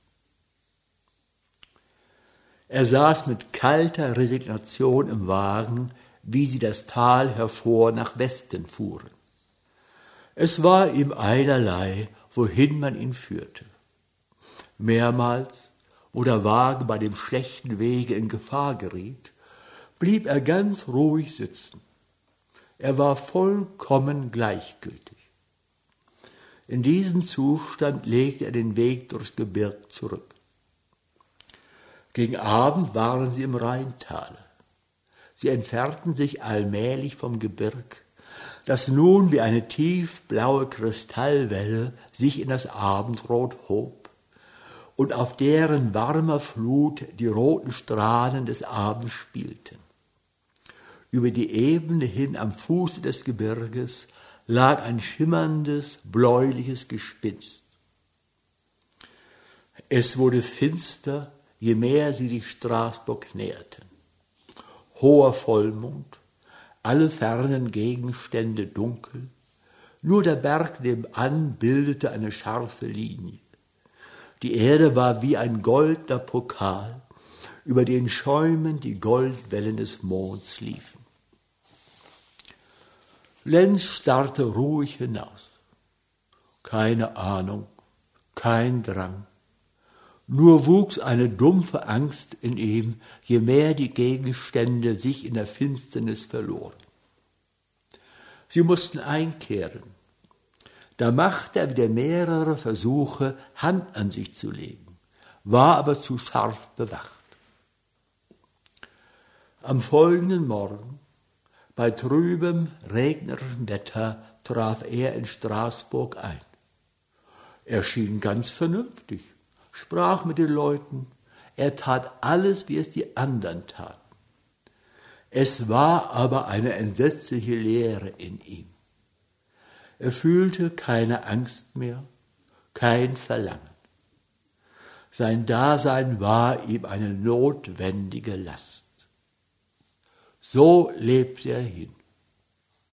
Er saß mit kalter Resignation im Wagen, wie sie das Tal hervor nach Westen fuhren. Es war ihm einerlei, wohin man ihn führte. Mehrmals, wo der Wagen bei dem schlechten Wege in Gefahr geriet, blieb er ganz ruhig sitzen. Er war vollkommen gleichgültig. In diesem Zustand legte er den Weg durchs Gebirg zurück. Gegen Abend waren sie im Rheintale. Sie entfernten sich allmählich vom Gebirg, das nun wie eine tiefblaue Kristallwelle sich in das Abendrot hob und auf deren warmer Flut die roten Strahlen des Abends spielten. Über die Ebene hin am Fuße des Gebirges lag ein schimmerndes, bläuliches Gespinst. Es wurde finster, je mehr sie sich Straßburg näherten. Hoher Vollmond, alle fernen Gegenstände dunkel, nur der Berg nebenan bildete eine scharfe Linie. Die Erde war wie ein goldener Pokal, über den schäumend die Goldwellen des Monds liefen. Lenz starrte ruhig hinaus. Keine Ahnung, kein Drang. Nur wuchs eine dumpfe Angst in ihm, je mehr die Gegenstände sich in der Finsternis verloren. Sie mussten einkehren. Da machte er wieder mehrere Versuche, Hand an sich zu legen, war aber zu scharf bewacht. Am folgenden Morgen, bei trübem, regnerischem Wetter, traf er in Straßburg ein. Er schien ganz vernünftig, sprach mit den Leuten, er tat alles, wie es die anderen taten. Es war aber eine entsetzliche Leere in ihm. Er fühlte keine Angst mehr, kein Verlangen. Sein Dasein war ihm eine notwendige Last. So lebte er hin.